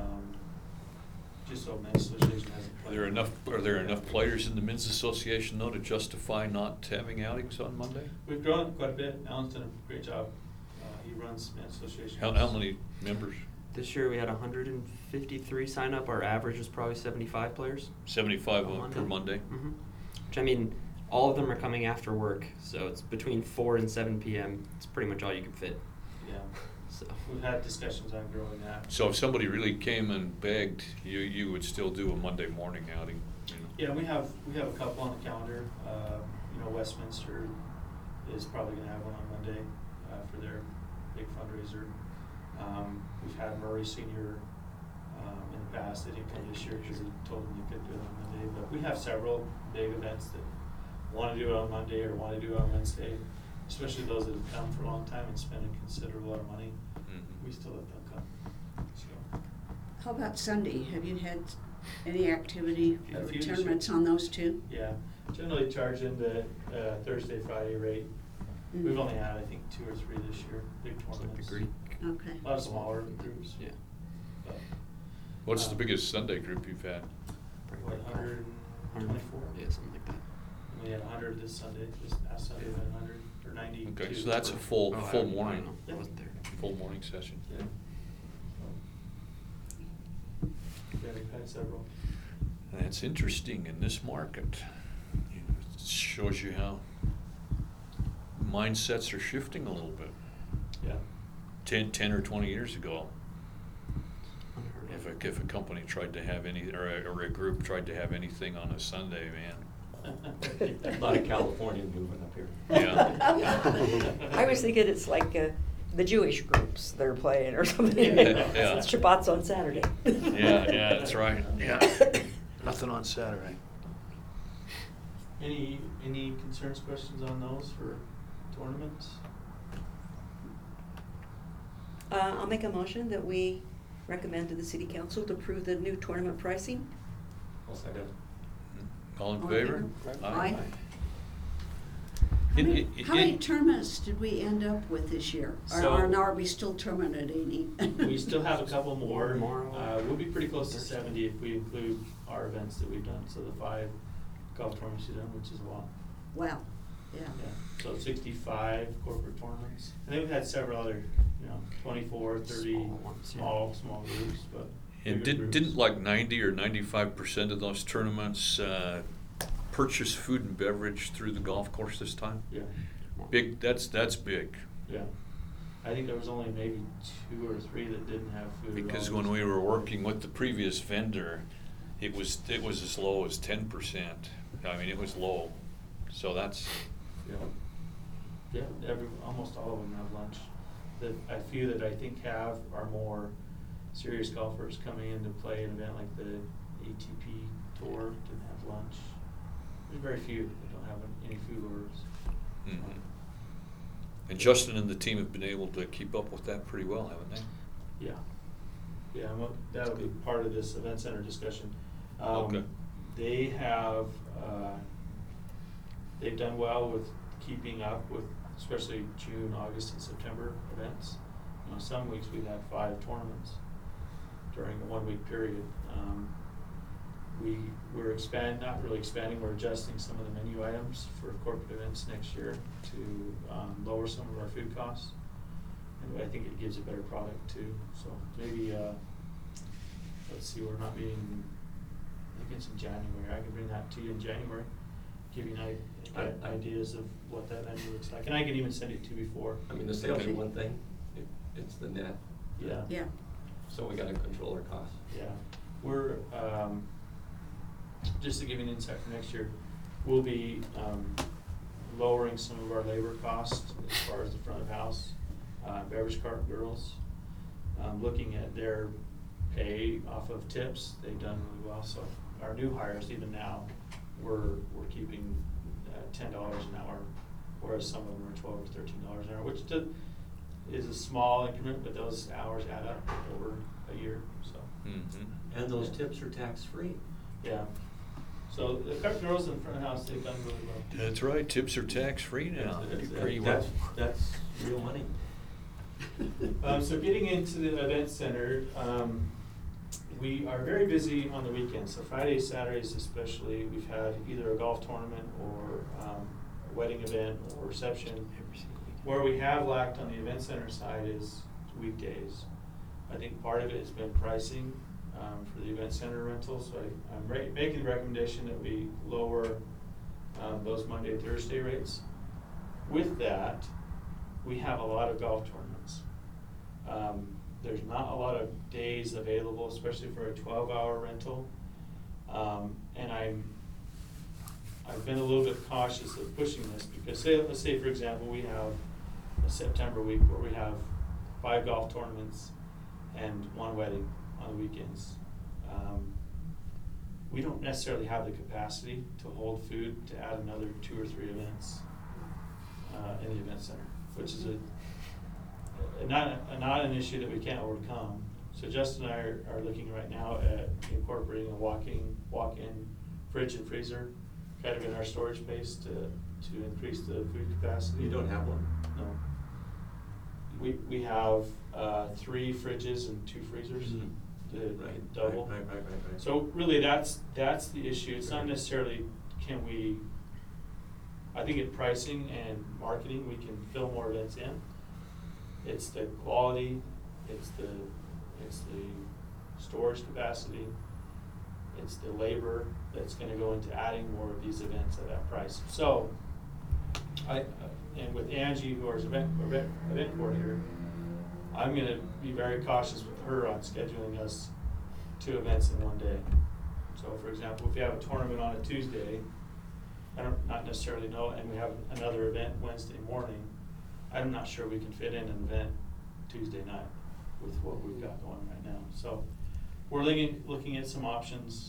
Just so men's association hasn't played. Are there enough players in the men's association though to justify not having outings on Monday? We've grown it quite a bit. Alan's done a great job. He runs men's association. How many members? This year we had 153 sign up. Our average was probably 75 players. 75 On per Monday? Mm-hmm. Which, I mean, all of them are coming after work, so it's between 4 and 7 p.m. It's pretty much all you can fit. Yeah. So We've had discussions on growing that. So if somebody really came and begged, you would still do a Monday morning outing? You know? Yeah, we have a couple on the calendar. Westminster is probably going to have one on Monday for their big fundraiser. We've had Murray Senior in the past. They didn't come this year because he told them they couldn't do it on Monday. But we have several big events that want to do it on Monday or want to do it on Wednesday. especially those that have come for a long time and spent a considerable amount of money, we still let them come, so. How about Sunday? Have you had any activity A or few this year. tournaments on those two? Yeah, generally charging the Thursday, Friday rate. We've Mm. only had, I think, 2 or 3 this year, big tournaments. Greek. Okay. A lot of smaller groups. Yeah. But, What's the biggest Sunday group you've had? what, 124? Yeah, something like that. We had 100 this Sunday, this past Sunday, we had 100, or 92. Okay, so that's a full Oh, I full don't morning, know. I wasn't there. full morning session. Yeah. Yeah, we've had several. That's interesting in this market. It shows you how mindsets are shifting a little bit. Yeah. 10 or 20 years ago, Unheard of. if a company tried to have any, or a group tried to have anything on a Sunday, man. A lot of Californians moving up here. Yeah. I was thinking it's like the Jewish groups that are playing or something. Yeah. Since Shabbat's on Saturday. Yeah, that's right. Yeah. Nothing on Saturday. Any concerns, questions on those for tournaments? I'll make a motion that we recommend to the city council to approve the new tournament pricing. I'll second. All in All in favor? favor? Aye. It- How it- many it- tournaments did we end up with this year? So- Or are we still terminating? We still have a couple more. More. We'll be pretty close to 70 if we include our events that we've done, so the 5 golf tournaments we've done, which is a lot. Wow, yeah. Yeah, so 65 corporate tournaments. And then we've had several other, 24, 30 Small ones, yeah. small groups, but And bigger groups. didn't like 90 or 95% of those tournaments purchase food and beverage through the golf course this time? Yeah, Big. That's big. yeah. I think there was only maybe 2 or 3 that didn't have food. at Because all. when we were working with the previous vendor, it was as low as 10%. I mean, it was low. So that's Yeah, almost all of them have lunch. A few that I think have are more serious golfers coming in to play an event like the ATP Tour, didn't have lunch. There's very few that don't have any food orders. Mhm. And Justin and the team have been able to keep up with that pretty well, haven't they? Yeah. Yeah, that'll be part of this event center discussion. Okay. They have, they've done well with keeping up with, especially June, August, and September events. Some weeks we've had 5 tournaments during a 1-week period. We're not really expanding, we're adjusting some of the menu items for corporate events next year to lower some of our food costs. And I think it gives a better product too. So maybe, let's see, we're not meeting, I think it's in January. I can bring that to you in January, give you ideas of what that menu looks like. And I can even send it to you before. I mean, the sales Okay. are one thing, it's the net. Yeah. Yeah, So we gotta control our costs. Yeah, we're, just to give you an insight for next year, we'll be lowering some of our labor costs as far as the front of house, beverage cart girls, looking at their pay off of tips. They've done really well, so our new hires, even now, we're keeping $10 an hour, whereas some of them are $12 or $13 an hour, which is a small increment, but those hours add up over a year, so. Mm-hmm. And those tips are tax-free. Yeah. So the cart girls in front of house, they've done really well. That's right. Tips are tax-free now. Pretty well. That's real money. So getting into the event center, we are very busy on the weekends. So Fridays, Saturdays especially, we've had either a golf tournament or a wedding event or reception. Every single week. Where we have lacked on the event center side is weekdays. I think part of it has been pricing for the event center rentals. So I'm making the recommendation that we lower those Monday, Thursday rates. With that, we have a lot of golf tournaments. There's not a lot of days available, especially for a 12-hour rental. And I've been a little bit cautious of pushing this because let's say for example we have a September week where we have 5 golf tournaments and 1 wedding on the weekends. We don't necessarily have the capacity to hold food to add another 2 or 3 events. in the event center, which is not an issue that we can't overcome. So Justin and I are looking right now at incorporating a walk-in fridge and freezer kind of in our storage space to increase the food capacity. You don't have one? No. We have 3 fridges and 2 freezers. Mhm. The Right, double. right. So really that's the issue. It's not necessarily I think in pricing and marketing, we can fill more events in. It's the quality, it's the storage capacity, it's the labor that's gonna go into adding more of these events at that price. So, and with Angie, who is event coordinator, I'm gonna be very cautious with her on scheduling us 2 events in one day. So for example, if you have a tournament on a Tuesday, I don't not necessarily know, and we have another event Wednesday morning, I'm not sure we can fit in an event Tuesday night with what we've got going right now. So we're looking at some options.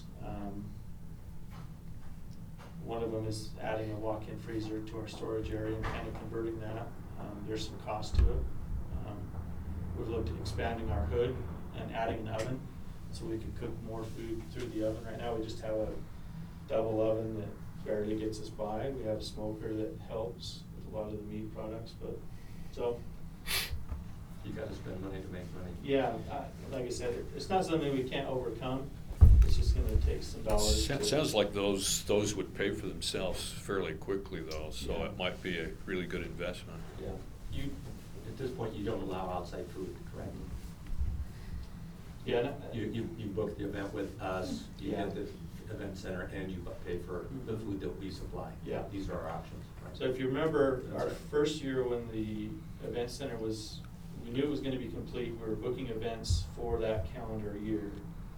One of them is adding a walk-in freezer to our storage area and kind of converting that. There's some cost to it. We've looked at expanding our hood and adding an oven so we can cook more food through the oven. Right now we just have a double oven that barely gets us by. We have a smoker that helps with a lot of the meat products, but so. You gotta spend money to make money. Yeah, like I said, it's not something we can't overcome. It's just gonna take some dollars. Sounds like those would pay for themselves fairly quickly though, so Yeah. it might be a really good investment. Yeah. At this point, you don't allow outside food, correct? Yeah. You book the event with us, you Yeah. get the event center, and you pay for the food that we supply. Yeah. These are our options, right? So if you remember, That's our right. first year when the event center we knew it was gonna be complete, we were booking events for that calendar year.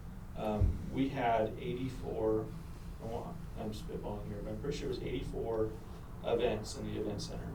We had 84, I'm spitballing here, but I'm pretty sure it was 84 events in the event center.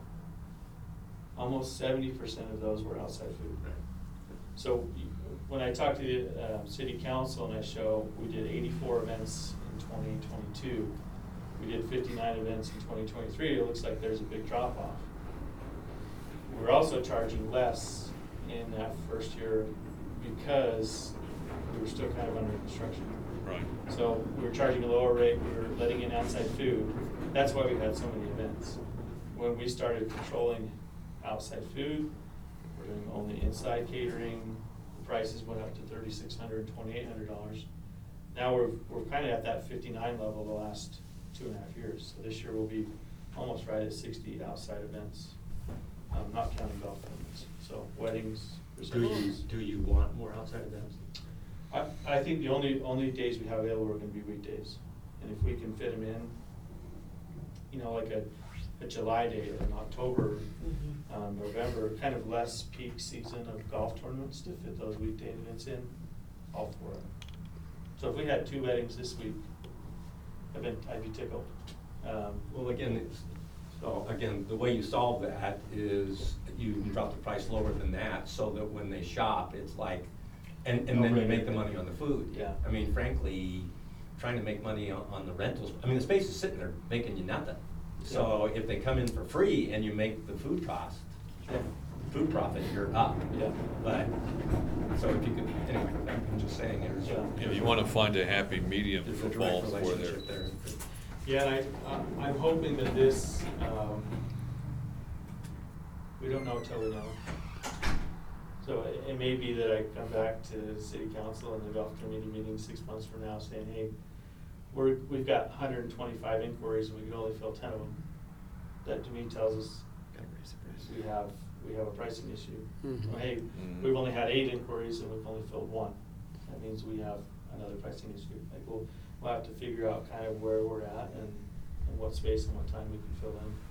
Almost 70% of those were outside food. Right. So when I talked to the city council and I show, we did 84 events in 2022, we did 59 events in 2023, it looks like there's a big drop off. We're also charging less in that first year because we were still kind of under construction. Right. So we were charging a lower rate, we were letting in outside food. That's why we had so many events. When we started controlling outside food, we're doing only inside catering, the prices went up to $3,600, $2,800. Now we're kind of at that 59 level the last 2.5 years. So this year we'll be almost right at 60 outside events, not counting golf tournaments. So weddings, receptions. Do you want more outside events? I think the only days we have available are gonna be weekdays. And if we can fit them in, like a July date or an October, November, kind of less peak season of golf tournaments to fit those weekday events in, all for it. So if we had 2 weddings this week, I'd be tickled. Well, again, the way you solve that is you drop the price lower than that, so that when they shop, it's like, and then you make the money on the food. Yeah. I mean, frankly, trying to make money on the rentals, I mean, the space is sitting there making you nothing. So if they come in for free and you make the food cost, food profit, you're up. Yeah. But, so if you could, anyway, I'm just saying there's. Yeah, you wanna find a happy medium There's for a direct both where relationship they're. there. Yeah, and I'm hoping that this, we don't know till we know. So it may be that I come back to city council and the golf committee meeting 6 months from now saying, hey, we've got 125 inquiries and we can only fill 10 of them. That to me tells us we have a pricing issue. Mhm. Or, hey, we've only had 8 inquiries and we've only filled 1. That means we have another pricing issue. Like we'll have to figure out kind of where we're at and what space and what time we can fill in.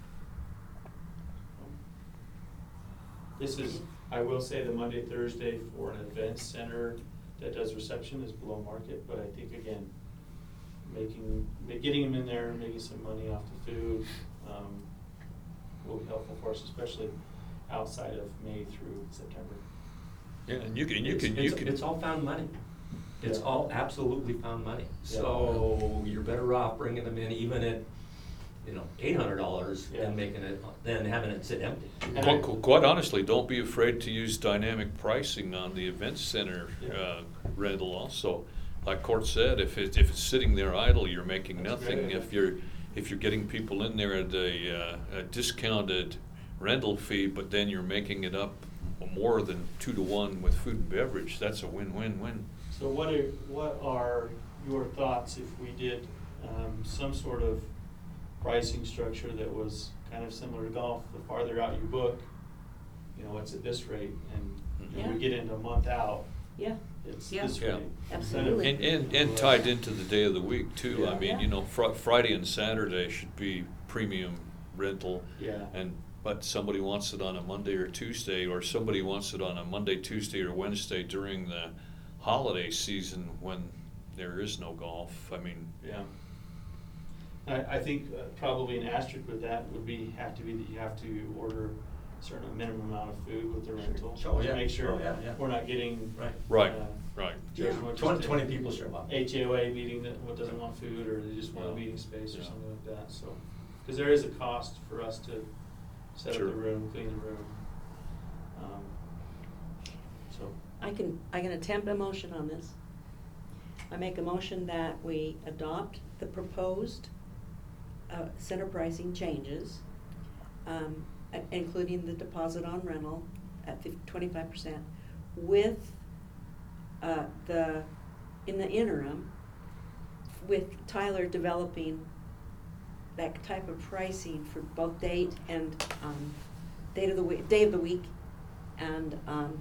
This is, I will say, the Monday, Thursday for an event center that does reception is below market, but I think again, getting them in there, making some money off the food, will be helpful for us, especially outside of May through September. Yeah, and you can. It's all found money. It's Yeah. all absolutely found money. Yeah. So you're better off bringing them in even at $800 Yeah. than making it, than having it sit empty. Quite honestly, don't be afraid to use dynamic pricing on the event center Yeah. rental also. Like Court said, if it's sitting there idle, you're making That's nothing. great. If you're getting people in there at a discounted rental fee, but then you're making it up more than 2 to 1 with food and beverage, that's a win-win-win. So what are your thoughts if we did some sort of pricing structure that was kind of similar to golf? The farther out you book, it's at this rate, and Yeah. we get into a month out, Yeah, it's Yeah. this Yeah. rate. Absolutely. And tied into the day of the week too. Yeah. I mean, Friday and Saturday should be premium rental. Yeah. But somebody wants it on a Monday or Tuesday, or somebody wants it on a Monday, Tuesday, or Wednesday during the holiday season when there is no golf. I mean, Yeah. I think probably an asterisk with that would have to be that you have to order a certain minimum amount of food with the rental. Oh, yeah. To make sure Oh, yeah, yeah. we're not getting. Right. right, uh, right. Judge Yeah. Washington 20 people show up. HOA meeting that doesn't want food, or they just want a Yeah. meeting space or Yeah. something like that, so. Because there is a cost for us to set up Sure. the room, clean the room. So, I can attempt a motion on this. I make a motion that we adopt the proposed center pricing changes, including the deposit on rental at 25%, with in the interim, with Tyler developing that type of pricing for both date and day of the week, and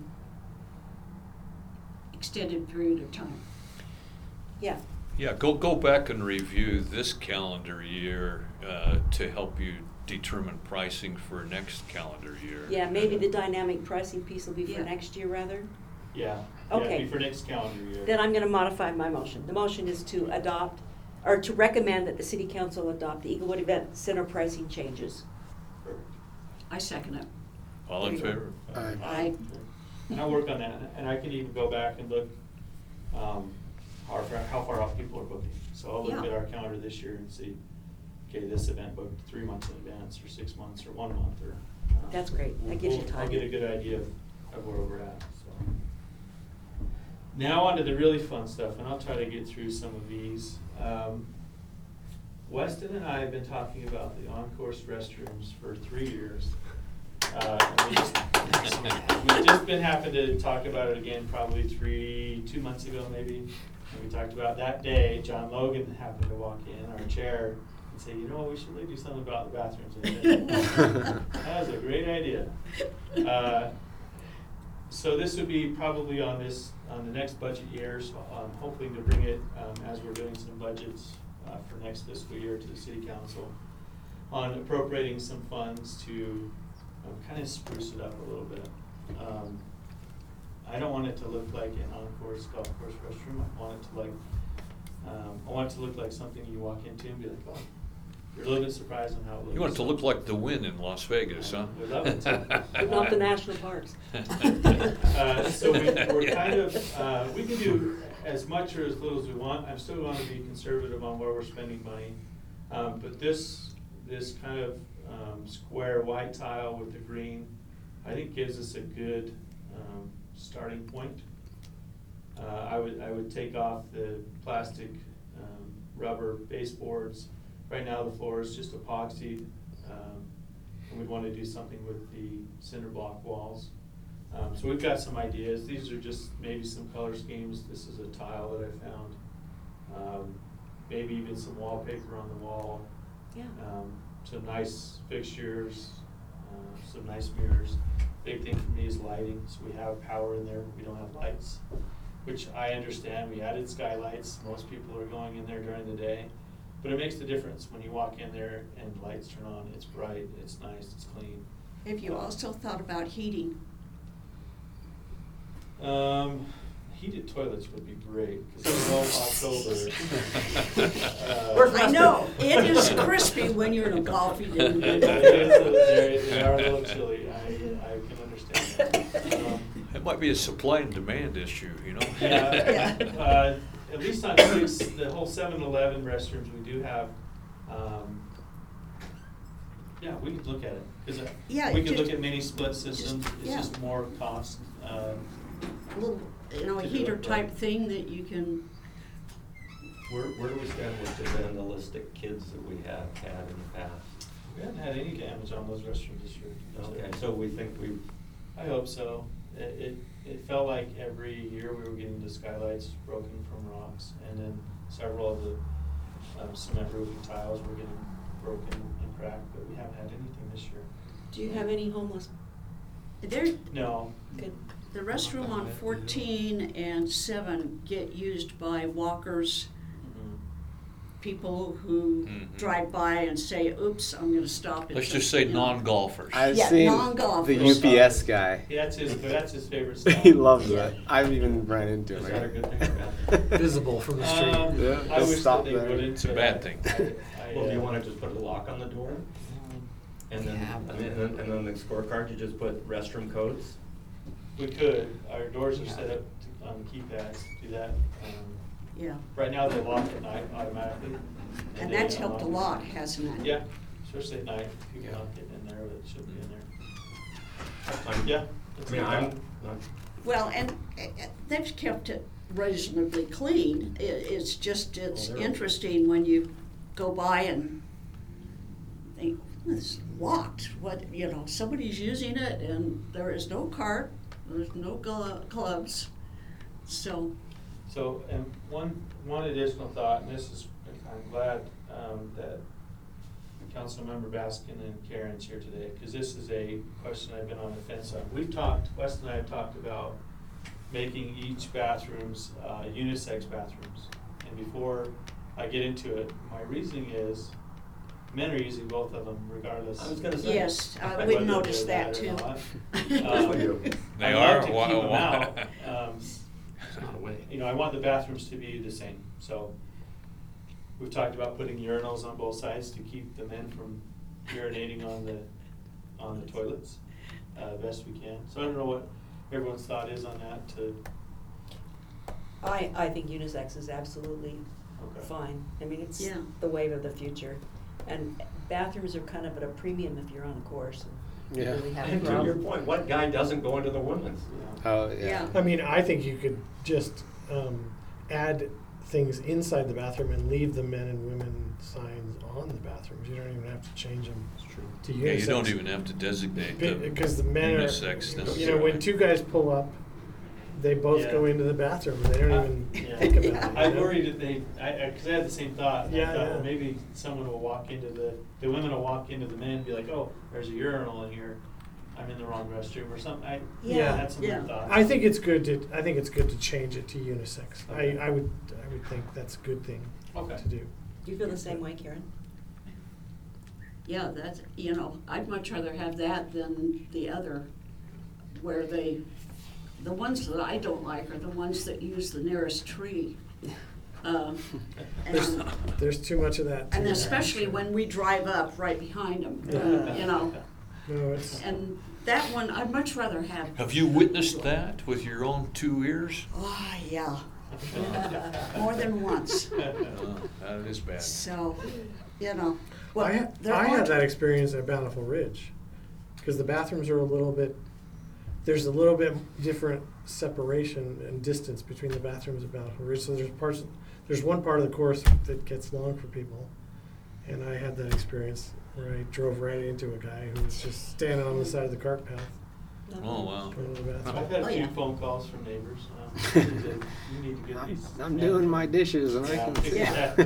Extended period of time. yeah. Yeah, go back and review this calendar year to help you determine pricing for next calendar year. Yeah, maybe the dynamic pricing piece will be for Yeah. next year rather. yeah. Okay. It'd be for next calendar year. Then I'm gonna modify my motion. The motion is to adopt, or to recommend that the city council adopt the Eaglewood Event Center pricing changes. Perfect. I second it. All in There you go. favor? I, And I'll work on that, and I can even go back and look, how far off people are booking. So I'll look Yeah. at our calendar this year and see, okay, this event booked 3 months in advance, or 6 months, or 1 month, or. That's great. That gives you I'll time. get a good idea of where we're at, so. Now on to the really fun stuff, and I'll try to get through some of these. Weston and I have been talking about the on-course restrooms for 3 years. And we've just been having to talk about it again probably 2 months ago maybe. And we talked about that day, John Logan happened to walk in our chair and say, we should really do something about the bathrooms. And I said, that was a great idea. So this would be probably on the next budget year, so I'm hoping to bring it, as we're doing some budgets for next fiscal year to the city council on appropriating some funds to kind of spruce it up a little bit. I don't want it to look like an on-course golf course restroom. I want it to look like something you walk into and be like, oh, you're a little bit surprised on how it looks. You want it to look like the Wynn in Las Vegas, huh? We'd love it to. But not the national parks. So we're kind of, we can do as much or as little as we want. I'm still going to be conservative on where we're spending money. But this kind of square white tile with the green, I think gives us a good starting point. I would take off the plastic rubber baseboards. Right now the floor is just epoxied, and we'd want to do something with the cinder block walls. So we've got some ideas. These are just maybe some color schemes. This is a tile that I found. Maybe even some wallpaper on the wall. Yeah. Some nice fixtures, some nice mirrors. Big thing for me is lighting, so we have power in there. We don't have lights, which I understand. We added skylights. Most people are going in there during the day. But it makes the difference when you walk in there and lights turn on. It's bright, it's nice, it's clean. have you also thought about heating? Heated toilets would be great, because it's all October. Where's I know, it is crispy when you're in a golfy mood. They are a little chilly, I can understand that. It might be a supply and demand issue, Yeah, at least on the whole 7-Eleven restrooms, we do have Yeah, we could look at it, cause Yeah, we it could look just- at mini split systems, it's yeah. just more cost, A little, you know, a To do heater it, type right. thing that you can, Where do we stand with the vandalistic kids that we have had in the past? we haven't had any damage on those restrooms this year. Okay, so we think we, I hope so. It felt like every year we were getting the skylights broken from rocks, and then several of the cement roofing tiles were getting broken and cracked, but we haven't had anything this year. Do you have any homeless? there, No. Good. the restroom on 14 and 7 get used by walkers, Mhm. people who Mhm. drive by and say, oops, I'm gonna stop. at Let's the-" just say you know. non-golfers. I've Yeah, seen non-golfers. the UPS guy. Yeah, that's his favorite style. He loves Yeah. it. I've even run into him. is that a good thing or bad? Visible from the street. Yeah, I just wish stop that they there. wouldn't. It's a but bad thing. Well, do you wanna just put a lock on the door? And then, Yeah, and then the scorecard, you just put restroom codes? We could. Our doors are set up on keypads to do that. Yeah, Right now, they lock at night automatically. and they that's helped a unlock. lot, hasn't it? Yeah, especially at night, people Yeah. not getting in there, but it should be in there. I'm- Yeah. I mean, I'm, Well, and they've kept it reasonably clean. It's just, it's Well, they're- interesting when you go by and think, it's locked. What, you know, somebody's using it and there is no cart, there's no gloves. So, So, and one additional thought, and this is, I'm glad that Councilmember Baskin and Karen's here today, because this is a question I've been on the fence on. Wes and I have talked about making each bathrooms unisex bathrooms. And before I get into it, my reasoning is, men are using both of them regardless. I was gonna say. yes, whether we they're noticed that or too. not. Yes, we do. They I'd are? like to Why- keep them why- out. It's not a way. You know, I want the bathrooms to be the same, so we've talked about putting urinals on both sides to keep the men from urinating on the toilets, best we can. So I don't know what everyone's thought is on that I think unisex is absolutely Okay. fine. I mean, it's Yeah. the wave of the future. And bathrooms are kind of at a premium if you're on a course and you Yeah. really have a And to your problem. point, what guy doesn't go into the women's? Oh yeah. Yeah. I mean, I think you could just add things inside the bathroom and leave the men and women signs on the bathrooms. You don't even have to change them to unisex. Yeah, you don't even have to designate the Because the men are, unisex you know, necessarily. when two guys pull up, they both Yeah. go into the bathroom. They don't even Yeah. think about Yeah. it. I you know? worried that because I had the same thought. And I Yeah, thought, yeah. well, maybe someone will walk into the women will walk into the men and be like, oh, there's a urinal in here. I'm in the wrong restroom or something. I Yeah. had some Yeah. weird thoughts. I think it's good to change it to unisex. Okay. I would think that's a good thing Okay. to do. Do you feel the same way, Karen? Yeah, that's, you know, I'd much rather have that than the other, where the ones that I don't like are the ones that use the nearest tree. There's, And there's too much of that. and too, especially I'm sure. when we drive up right behind them, Yeah. you know. No, it's. And that one, I'd much rather have. Have you witnessed that with your own 2 ears? Oh, yeah. More than once. That is bad. So, you know, well, I there had aren't- that experience at Bountiful Ridge, because the bathrooms are a little bit. There's a little bit different separation and distance between the bathrooms at Bountiful Ridge. So there's one part of the course that gets long for people, and I had that experience where I drove right into a guy who was just standing on the side of the cart path. Oh, wow. Going to the bathroom. I've had Oh, a few yeah. phone calls from neighbors. You need to get these. I'm doing my dishes and I Yeah, can see. exactly.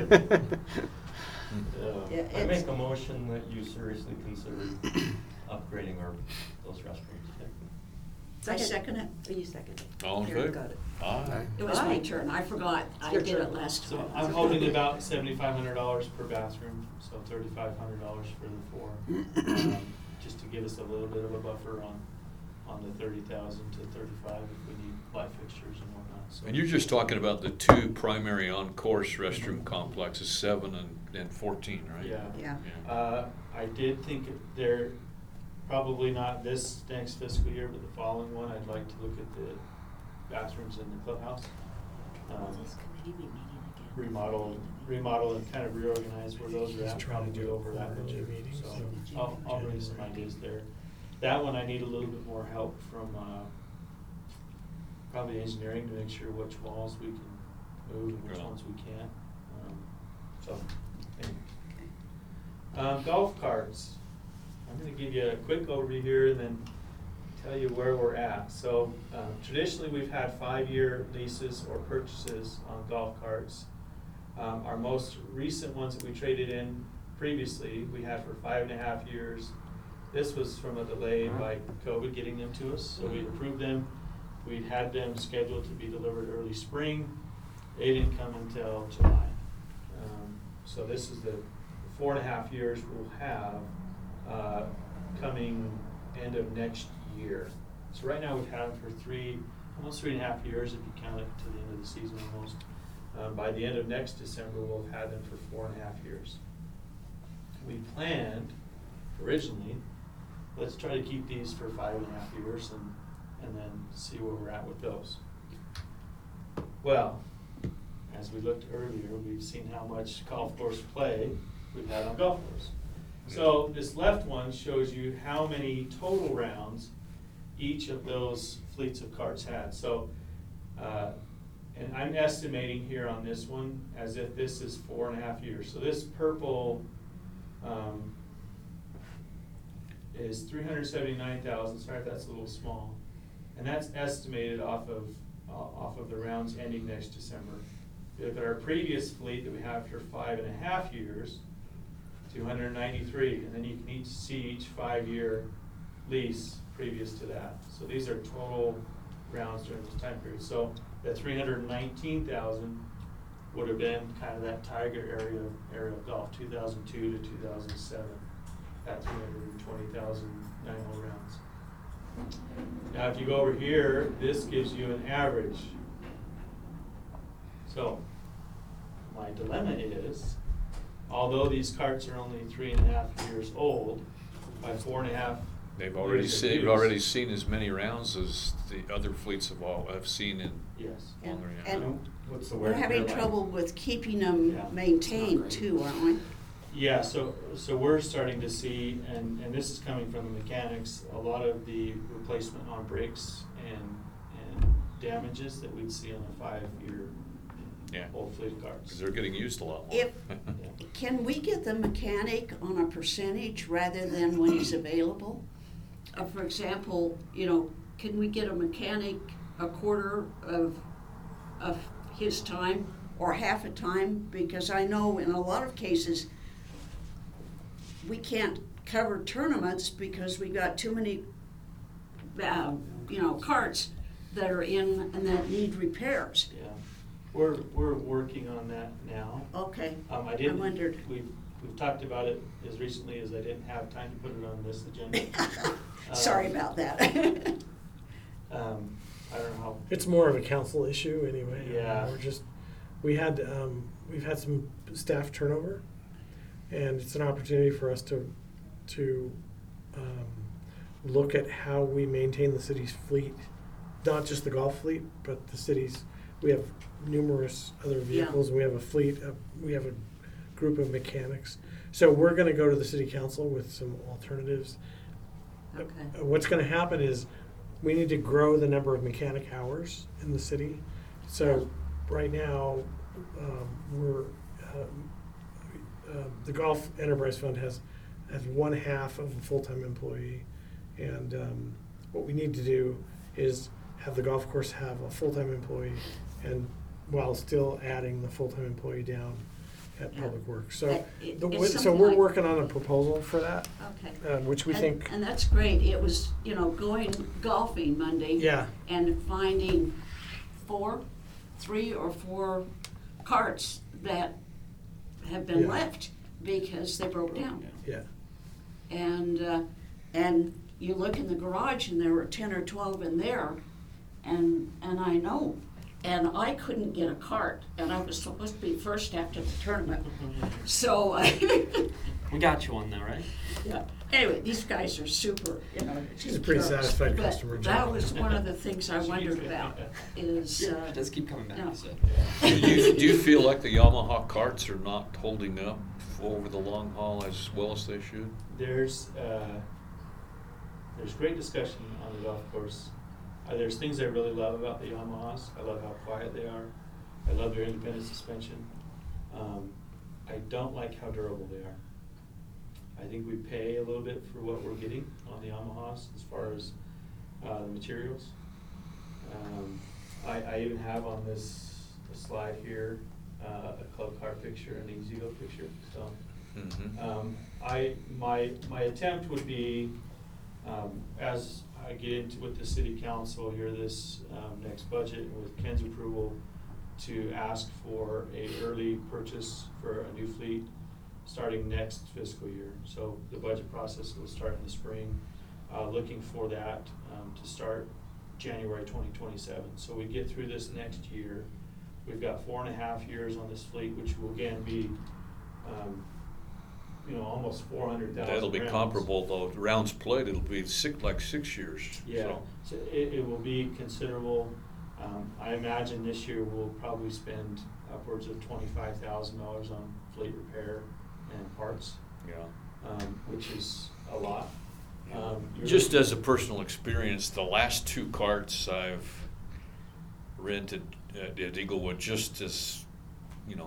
Yeah, I it's- make a motion that you seriously consider upgrading those restrooms. I second it. Oh, you second it. All in Karen favor? got it. Aye. It was my Aye. turn. I forgot. I your did turn. it last So time. I'm hoping about $7,500 per bathroom, so $3,500 for the 4. Just to give us a little bit of a buffer on the 30,000 to 35 if we need light fixtures and whatnot. So And you're just talking about the 2 primary on-course restroom complexes, 7 and 14, right? Yeah. Yeah. I did think they're probably not this next fiscal year, but the following one, I'd like to look at the bathrooms in the clubhouse. Is this committee be meeting again? remodel and kind of reorganize where those are He's at, trying to probably do over that quarterly budget. meetings, So so I'll bring some ideas there. That one I need a little bit more help from, probably engineering to make sure which walls we can move and which Yeah. ones we can't. So, anyway. Golf carts. I'm gonna give you a quick overview here and then tell you where we're at. So, traditionally, we've had 5-year leases or purchases on golf carts. Our most recent ones that we traded in previously, we had for 5.5 years. This was from a delay by COVID getting them to us, so we approved them. We'd had them scheduled to be delivered early spring. They didn't come until July. So this is the 4.5 years we'll have coming end of next year. So right now we've had them for almost 3.5 years if you count it to the end of the season almost. By the end of next December, we'll have had them for 4.5 years. We planned originally, let's try to keep these for 5.5 years and then see where we're at with those. Well, as we looked earlier, we've seen how much golf course play we've had on golf course. So this left one shows you how many total rounds each of those fleets of carts had. So, and I'm estimating here on this one as if this is 4.5 years. So this purple is 379,000. Sorry if that's a little small, and that's estimated off of the rounds ending next December. If you look at our previous fleet that we have for 5.5 years, 293, and then you can see each 5-year lease previous to that. So these are total rounds during this time period. So that 319,000 would have been kind of that Tiger area of golf, 2002 to 2007, at 320,000 9-hole rounds. Now if you go over here, this gives you an average. So my dilemma is, although these carts are only 3.5 years old, by 4.5 They've already years of seen, use- already seen as many rounds as the other fleets have seen in Yes. longer. And What's the we're wear and having tear like? trouble with keeping them Yeah. maintained too, aren't we? Yeah, so we're starting to see, and this is coming from the mechanics, a lot of the replacement on brakes and damages that we'd see on a 5-year Yeah, old fleet of because cars. they're getting used a lot more. If, can we get the mechanic on a percentage rather than when he's available? For example, can we get a mechanic a quarter of his time or half a time? Because I know in a lot of cases, we can't cover tournaments because we got too many, carts that are in and that need repairs. Yeah, we're working on that now. Okay, I didn't. wondered. We've talked about it as recently as I didn't have time to put it on this agenda. Sorry about that. I don't know how. It's more of a council issue anyway. Yeah. We've had some staff turnover, and it's an opportunity for us to look at how we maintain the city's fleet, not just the golf fleet, but the city's. We have numerous other vehicles. Yeah. We have a fleet. We have a group of mechanics. So we're going to go to the city council with some alternatives. Okay. What's going to happen is we need to grow the number of mechanic hours in the city. So right now, the Golf Enterprise Fund has 1/2 of a full-time employee, and what we need to do is have the golf course have a full-time employee, and while still adding the full-time employee down at Yeah. Public Works. So, It's so something we're like- working on a proposal for that, Okay. which we think. And that's great. It was, going golfing Monday. Yeah. And finding 3 or 4 carts that have been Yeah. left because they broke down. Yeah. And you look in the garage and there were 10 or 12 in there, and I know. And I couldn't get a cart, and I was supposed to be first after the tournament. So, We got you one though, right? Yeah, anyway, these guys are super, you know. She's a pretty satisfied But customer, that Jen. was one of the things I wondered about, is, It does keep coming back, no. so. Do you feel like the Yamaha carts are not holding up over the long haul as well as they should? There's great discussion on the golf course. There's things I really love about the Yamahas. I love how quiet they are. I love their independent suspension. I don't like how durable they are. I think we pay a little bit for what we're getting on the Yamahas as far as the materials. I even have on this slide here a club car picture and an E-Z-GO picture. So my attempt would be, as I get into with the city council here this next budget and with Ken's approval, to ask for a early purchase for a new fleet starting next fiscal year. So the budget process will start in the spring, looking for that to start January 2027. So we get through this next year. We've got 4.5 years on this fleet, which will again be, almost 400,000 That'll be rounds. comparable though, rounds played, it'll be like 6 years. Yeah, so it will be considerable. I imagine this year we'll probably spend upwards of $25,000 on fleet repair and parts, Yeah. which is a lot. Just as a personal experience, the last 2 carts I've rented at Eaglewood, just as, you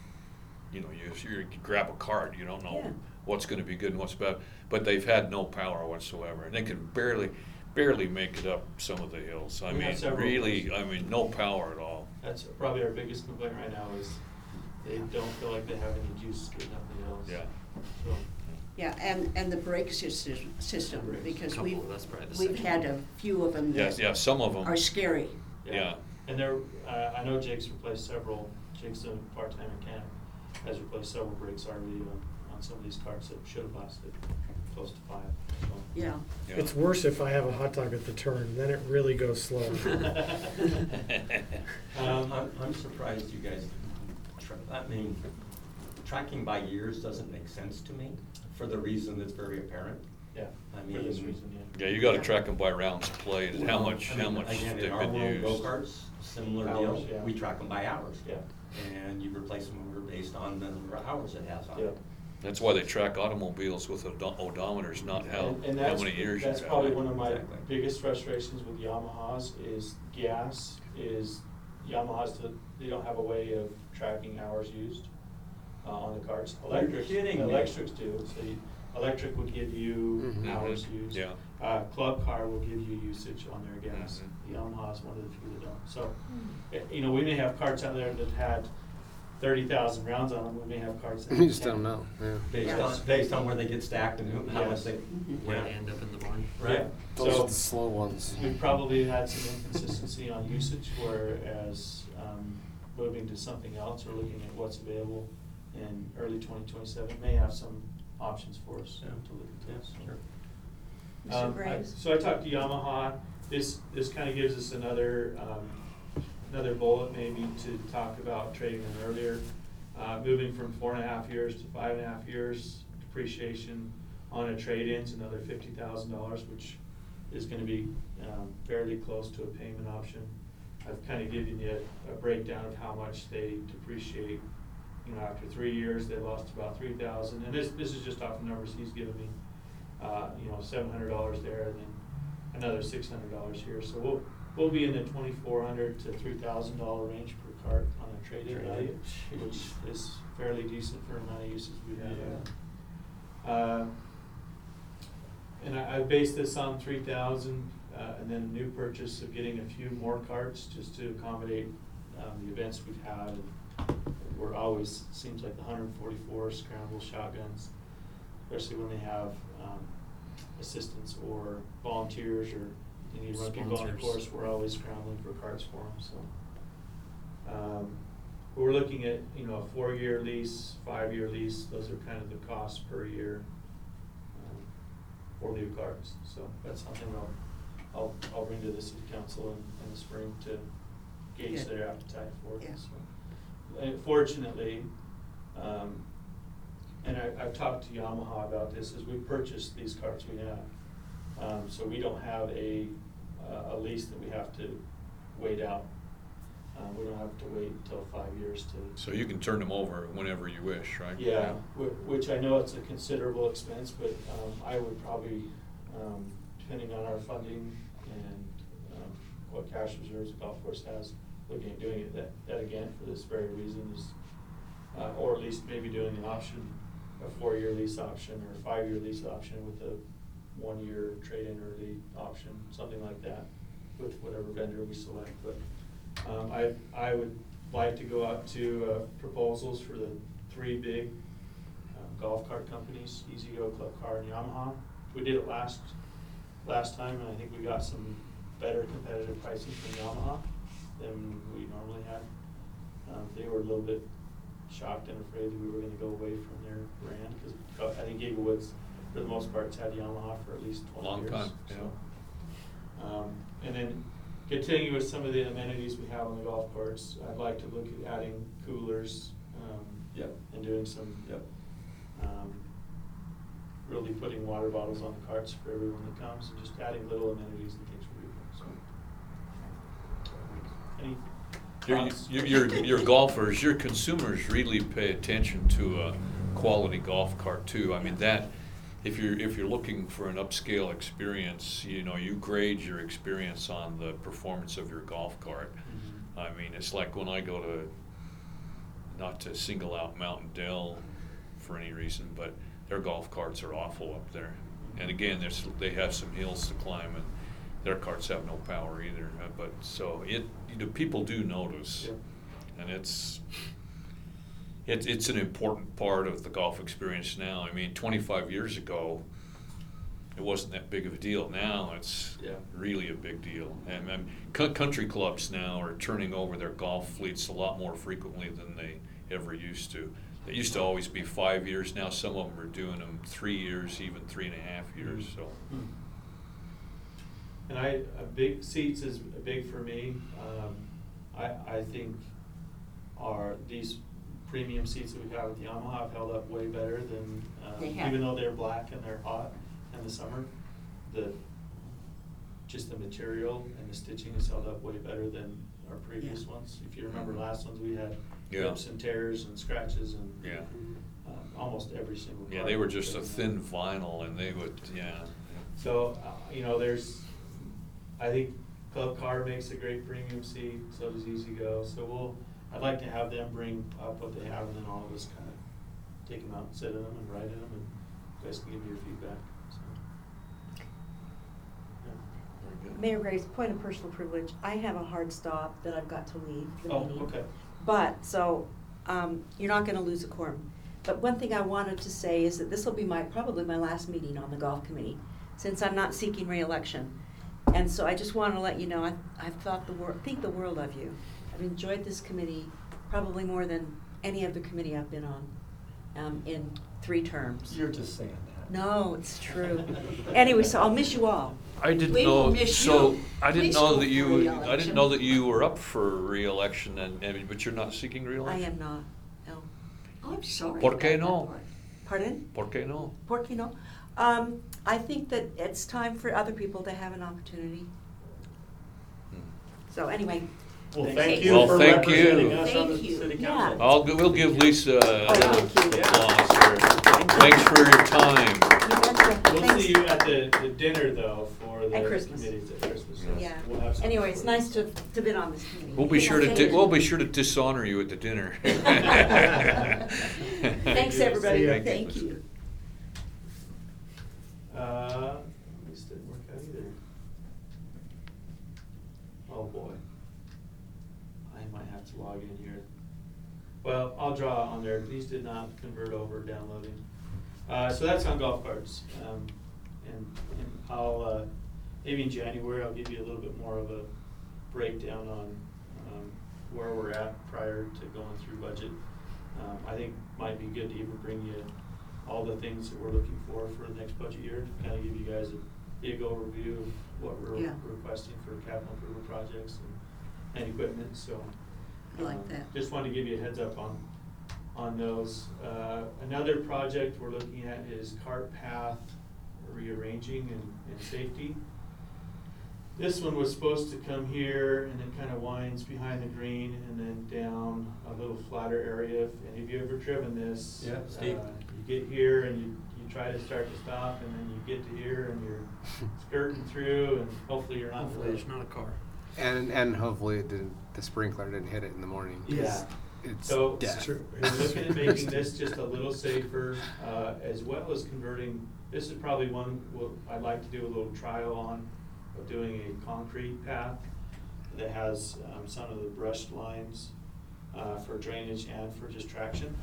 grab a cart, you don't know Yeah. what's gonna be good and what's bad, but they've had no power whatsoever, and they can barely make it up some of the hills. I We have mean, several of really, those. no power at all. That's probably our biggest complaint right now is they don't feel like they have any juice getting up the hills. Yeah. So, yeah, and the brake system, because Couple, we've, that's probably the we've second had a few of them Yes, that yeah, some of them. are scary. Yeah. And there, I know Jake's replaced several, Jake's a part-time mechanic, has replaced several brakes already on some of these carts that should have lasted close to 5, so. Yeah. Yeah. It's worse if I have a hot dog at the turn, then it really goes slow. I'm surprised you guys, tracking by years doesn't make sense to me, for the reason that's very apparent. Yeah, I for this mean- reason, yeah. Yeah, you gotta track them by rounds played and how much Again, they've in our been world, used. go-karts, similar Hours, deal, yeah. we track them by hours. Yeah. And you replace them over based on the number of hours it has on Yeah. it. That's why they track automobiles with odometers, not how And many years you have. that's probably it. one of my Exactly. biggest frustrations with Yamahas is gas, is Yamahas, they don't have a way of tracking hours used on the carts. Electrics, kidding me. electrics do, so electric would give you Mhm. hours used. Yeah. Club car will give you usage on their gas. Mhm. The Yamaha's one of the few that don't. So, we may have carts out there that had 30,000 rounds on them, we may have carts that. You just had don't know, yeah. Based on where they get stacked and how much Yes. they. Where they end up in the barn. Right. Those So- are the slow ones. We probably had some inconsistency on usage, whereas moving to something else or looking at what's available in early 2027 may have some options for us Yeah. to look at this. Sure. Mr. Graves? So I talked to Yamaha. This kind of gives us another bullet maybe to talk about trading them earlier. Moving from 4.5 years to 5.5 years, depreciation on a trade-in's another $50,000, which is gonna be fairly close to a payment option. I've kind of given you a breakdown of how much they depreciate. After 3 years, they lost about $3,000, and this is just off the numbers he's given me. $700 there, and then another $600 here. So we'll be in the $2,400 to $3,000 range per cart on a trade-in value, which is fairly decent for the amount of uses we have. And I based this on 3,000, and then a new purchase of getting a few more carts just to accommodate the events we've had. And we're always, seems like the 144 scramble shotguns, especially when they have assistants or volunteers or you need to run people on the Sponsors. course, we're always scrambling for carts for them. So we're looking at a 4-year lease, 5-year lease. Those are kind of the costs per year for new carts. So that's something I'll bring to the city council in the spring to gauge Good. their appetite for it. Yeah. So, fortunately, and and I've talked to Yamaha about this, is we purchased these carts we have. So we don't have a lease that we have to wait out. We don't have to wait until 5 years to. So you can turn them over whenever you wish, right? Yeah, which I know it's a considerable expense, but I would probably, depending on our funding and what cash reserves the golf course has, looking at doing it that again for this very reason is, or at least maybe doing an option, a 4-year lease option or a 5-year lease option with a 1-year trade-in early option, something like that, with whatever vendor we select. But I would like to go out to proposals for the 3 big golf cart companies, E-Z-GO, Club Car, and Yamaha. We did it last time, and I think we got some better competitive pricing from Yamaha than we normally had. They were a little bit shocked and afraid that we were going to go away from their brand, because I think Eagle Woods, for the most part, has had Yamaha for at least 20 years. Long time, yeah. So, and then continue with some of the amenities we have on the golf course. I'd like to look at adding coolers, and doing some, really putting water bottles on the carts for everyone that comes, and just adding little amenities and things for people. So, any thoughts? Your golfers, your consumers really pay attention to a quality golf cart too. I mean, that, if you're looking for an upscale experience, you know, you grade your experience on the performance of your golf cart. Mm-hmm. I mean, it's like when I go to, not to single out Mountain Dell for any reason, but their golf carts are awful up there. And again, they have some hills to climb, and their carts have no power either. But so people do notice, and it's an important part of the golf experience now. I mean, 25 years ago, it wasn't that big of a deal. Now it's really a big deal. And country clubs now are turning over their golf fleets a lot more frequently than they ever used to. It used to always be 5 years. Now some of them are doing them 3 years, even 3.5 years. So. And big seats is big for me. I think these premium seats that we have with Yamaha have held up way better than, even though they're black and they're hot in the summer, just the material and the stitching has held up way better than our previous ones. If you remember last ones, we had rips and tears and scratches and almost every single part. Yeah, they were just a thin vinyl, and they would, So, I think Club Car makes a great premium seat, so does E-Z-GO. So I'd like to have them bring up what they have, and then all of us kind of take them out and sit in them and ride in them, and you guys can give me your feedback. So, Mayor Graves, point of personal privilege, I have a hard stop that I've got to leave the meeting. Okay. But, so, you're not gonna lose a quorum. But one thing I wanted to say is that this will be probably my last meeting on the golf committee, since I'm not seeking re-election. And so I just wanna let you know, I've think the world of you. I've enjoyed this committee probably more than any other committee I've been on, in 3 terms. You're just saying that. No, it's true. Anyway, so I'll miss you all. I didn't We know. will miss So you. I didn't Please know go that for you. I re-election. didn't know that you were up for re-election, but you're not seeking I re-election. am not, no. I'm sorry. ¿Por about qué that no? part. Pardon? ¿Por qué no? Por qué no? I think that it's time for other people to have an opportunity. So anyway. Well, Thank thank you. you Well, for thank you. representing us on Thank the you. city Yeah. council. We'll give Lisa a thank you. applause here. Thanks for your time. You betcha. We'll Thanks. see you at the dinner, though, for the At Christmas. committees at Christmas. Yeah. We'll have some Anyway, it's for nice you. to been on this committee. We'll be sure to Thank you. we'll be sure to dishonor you at the dinner. Thanks, everybody. See ya. Thank you. This didn't work out either. Oh, boy. I might have to log in here. Well, I'll draw on there. These did not convert over downloading. So that's on golf carts. And I'll, maybe in January, I'll give you a little bit more of a breakdown on where we're at prior to going through budget. I think might be good to even bring you all the things that we're looking for the next budget year, to kind of give you guys a big overview of what we're requesting for capital improvement projects and equipment. So I like that. just wanted to give you a heads up on on those. Another project we're looking at is cart path rearranging and safety. This one was supposed to come here and then kind of winds behind the green and then down a little flatter area. If any of you ever driven this, Yeah, steep. you get here and you try to start to stop, and then you get to here and you're skirting through, and hopefully you're not. Hopefully it's not a car. And hopefully it didn't. The sprinkler didn't hit it in the morning. 'Cause Yeah. It's So death. we're looking at making this just a little safer, as well as converting. This is probably one I'd like to do a little trial on, of doing a concrete path that has some of the brushed lines for drainage and for just traction.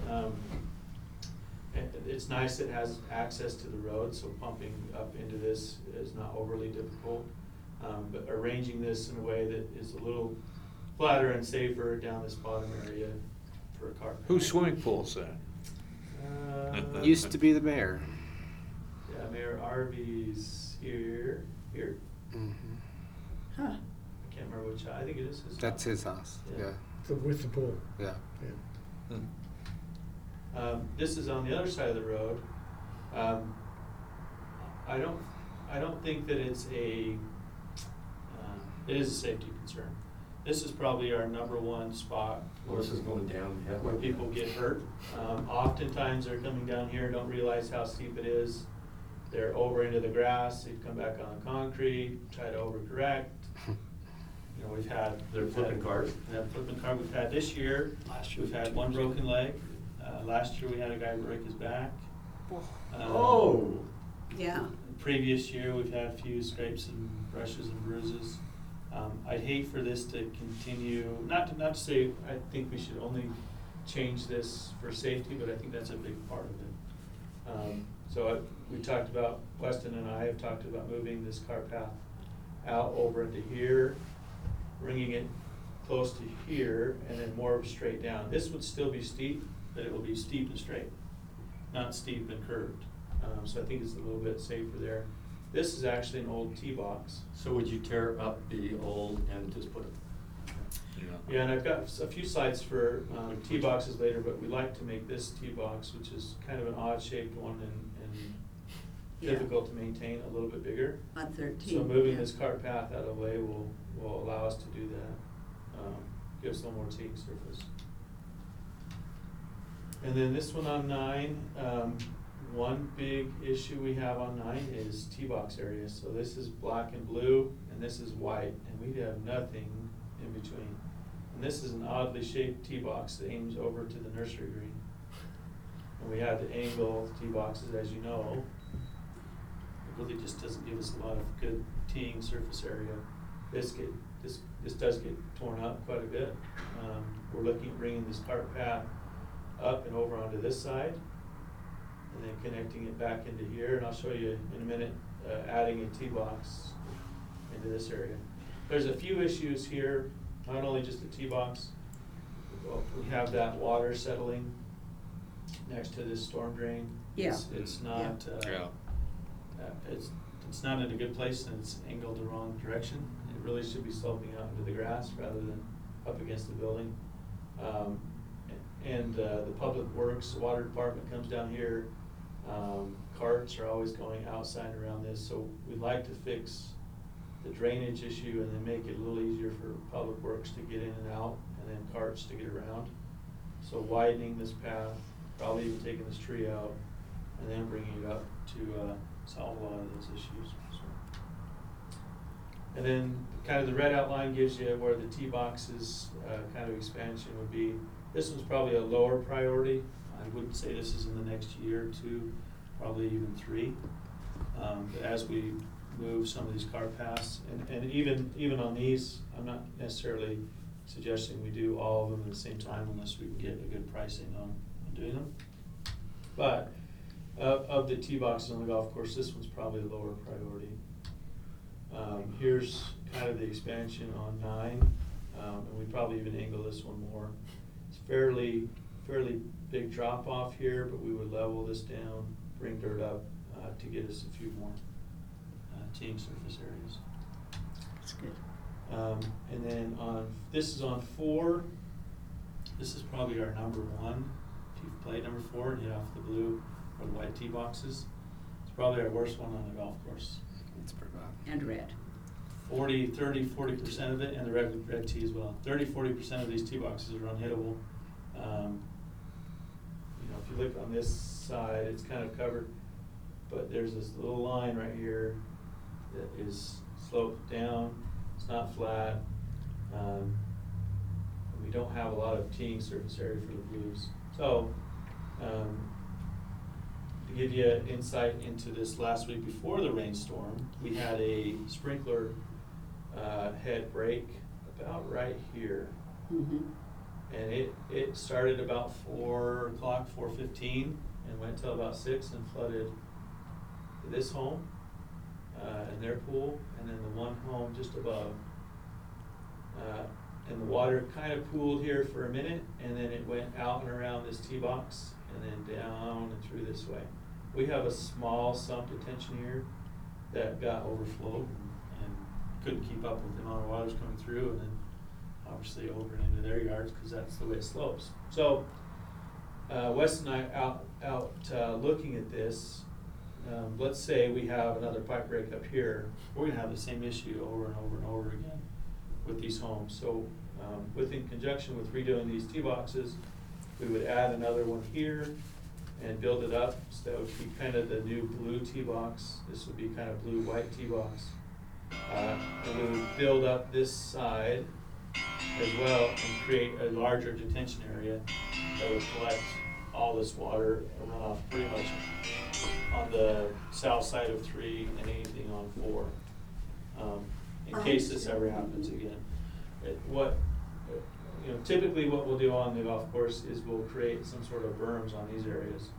It's nice it has access to the road, so pumping up into this is not overly difficult. But arranging this in a way that is a little flatter and safer down this bottom area for a car. Whose swimming pool's that? Used to be the mayor. Yeah, Mayor Arby's here. Hmm. Huh, I can't remember which, I think it is his. That's house. his house. Yeah. Yeah. So with the pool. Yeah. Yeah. This is on the other side of the road. I don't think that it is a safety concern. This is probably our number one spot Well, this is going down, yeah. where people get hurt. Oftentimes they're coming down here, don't realize how steep it is. They're over into the grass, they come back on the concrete, try to overcorrect. You know, we've had. They're flipping cars? Yeah, flipping car. We've had this year, we've had one broken leg. Last year we had a guy break his back. Oh! yeah. Previous year, we've had a few scrapes and brushes and bruises. I'd hate for this to continue, not to say I think we should only change this for safety, but I think that's a big part of it. We talked about, Weston and I have talked about moving this car path out over into here, bringing it close to here, and then more straight down. This would still be steep, but it will be steep and straight, not steep and curved. So I think it's a little bit safer there. This is actually an old tee box. So would you tear up the old and just put Yeah, and I've got a few slides for tee boxes later, but we like to make this tee box, which is kind of an odd shaped one and Yeah. difficult to maintain, a little bit bigger. On 13. So moving yeah. this cart path out of the way will allow us to do that. Gives a little more teeing surface. And then this one on 9, one big issue we have on 9 is tee box area. So this is black and blue, and this is white, and we have nothing in between. And this is an oddly shaped tee box that aims over to the nursery green. And we had to angle tee boxes, as you know. It really just doesn't give us a lot of good teeing surface area. This does get torn up quite a bit. We're looking at bringing this cart path up and over onto this side, and then connecting it back into here. And I'll show you in a minute, adding a tee box into this area. There's a few issues here, not only just the tee box. Well, we have that water settling next to this storm drain. Yeah. It's not. Yeah. It's not in a good place, and it's angled the wrong direction. It really should be sloping out into the grass rather than up against the building. The public works, the water department comes down here. Carts are always going outside and around this, so we'd like to fix the drainage issue and then make it a little easier for public works to get in and out, and then carts to get around. So widening this path, probably even taking this tree out, and then bringing it up to solve a lot of those issues. So. And then kind of the red outline gives you where the tee boxes kind of expansion would be. This one's probably a lower priority. I wouldn't say this is in the next year or two, probably even 3. But as we move some of these car paths, and even on these, I'm not necessarily suggesting we do all of them at the same time unless we can get a good pricing on doing them. But of the tee boxes on the golf course, this one's probably a lower priority. Here's kind of the expansion on 9, and we probably even angle this one more. It's fairly big drop off here, but we would level this down, bring dirt up to get us a few more teeing surface areas. That's good. And then this is on 4. This is probably our number one. If you've played number 4 and hit off the blue or the white tee boxes, it's probably our worst one on the golf course. It's pretty bad. And red. 40% of it, and the red tee as well. 40% of these tee boxes are unhittable. You know, if you look on this side, it's kind of covered, but there's this little line right here that is sloped down. It's not flat. We don't have a lot of teeing surface area for the blues. So, to give you insight into this last week before the rainstorm, we had a sprinkler head break about right here. Mm-hmm. And it started about 4 o'clock, 4:15, and went till about 6 and flooded this home and their pool, and then the one home just above. And the water kind of pooled here for a minute, and then it went out and around this tee box, and then down and through this way. We have a small sump detention here that got overflowed and couldn't keep up with the amount of waters coming through, and then obviously over and into their yards because that's the way it slopes. So Wes and I out looking at this. Let's say we have another pipe break up here. We're going to have the same issue over and over and over again with these homes. So in conjunction with redoing these tee boxes, we would add another one here and build it up. So that would be kind of the new blue tee box. This would be kind of blue-white tee box. And we would build up this side as well and create a larger detention area that would collect all this water and run off pretty much on the south side of 3 and anything on 4, in case this ever happens again. Typically what we'll do on the golf course is we'll create some sort of berms on these areas.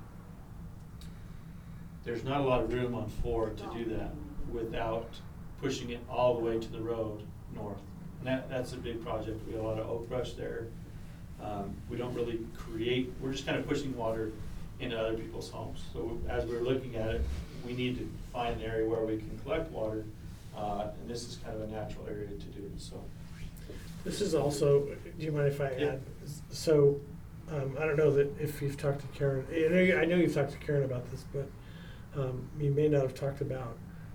There's not a lot of room on 4 to do that without pushing it all the way to the road north. And that's a big project. We have a lot of oak brush there. We don't really we're just kind of pushing water into other people's homes. So as we're looking at it, we need to find an area where we can collect water, and this is kind of a natural area to do it. So This is also, do you mind if I Yeah. add? So, I don't know that if you've talked to Karen, I know you've talked to Karen about this, but you may not have talked about,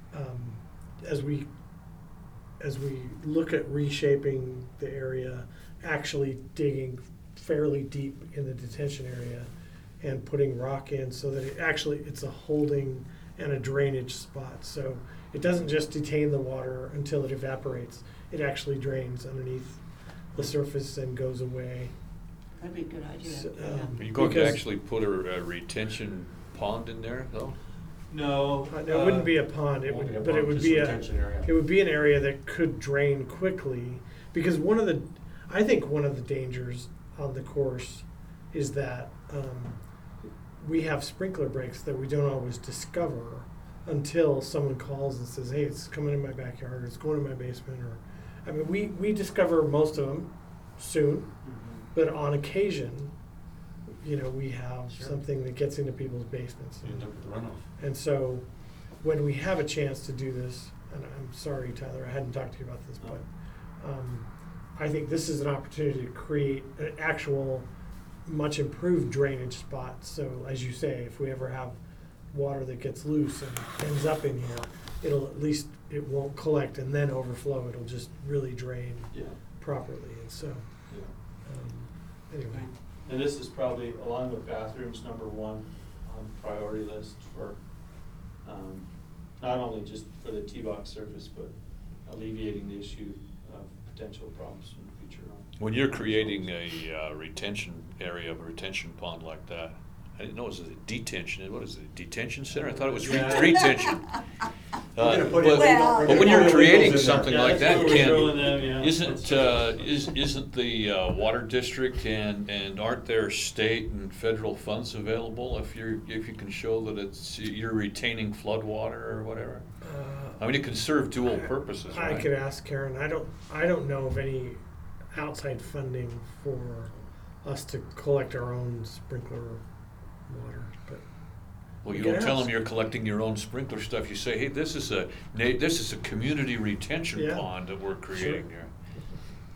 as we look at reshaping the area, actually digging fairly deep in the detention area and putting rock in so that it's a holding and a drainage spot. So it doesn't just detain the water until it evaporates. It actually drains underneath the surface and goes away. That'd be a good idea. So, Yeah. Are you going to Because- actually put a retention pond in there, though? no, It wouldn't be a pond, won't be a but pond, it would just be retention area. it would be an area that could drain quickly, because I think one of the dangers on the course is that we have sprinkler breaks that we don't always discover until someone calls and says, hey, it's coming in my backyard, or it's going in my basement, or, I mean, we discover most of them soon, but on occasion, we have Sure. something that gets into people's basements. You end up with the runoff. And so when we have a chance to do this, and I'm sorry, Tyler, I hadn't talked to you about this, but I think this is an opportunity to create an actual much improved drainage spot. So as you say, if we ever have water that gets loose and ends up in here, it won't collect and then overflow. It'll just really drain yeah. properly. And so, anyway. And this is probably, along with bathrooms, number 1 on the priority list for not only just for the tee box surface, but alleviating the issue of potential problems in the future. When you're creating a retention area, a retention pond like that, I didn't know it was a detention. What is it, a detention center? I thought it was Yeah. retention. We're gonna put But Well- but when you're illegals creating in there. something Yeah, like that's that, where we're throwing them, yeah. isn't the water district and aren't there state and federal funds available if you can show that you're retaining flood water or whatever? I mean, it can serve dual purposes, I right? could ask Karen. I don't know of any outside funding for us to collect our own sprinkler water, but Well, you You don't can tell ask. them you're collecting your own sprinkler stuff. You say, hey, this is a community retention Yeah. pond that we're creating here.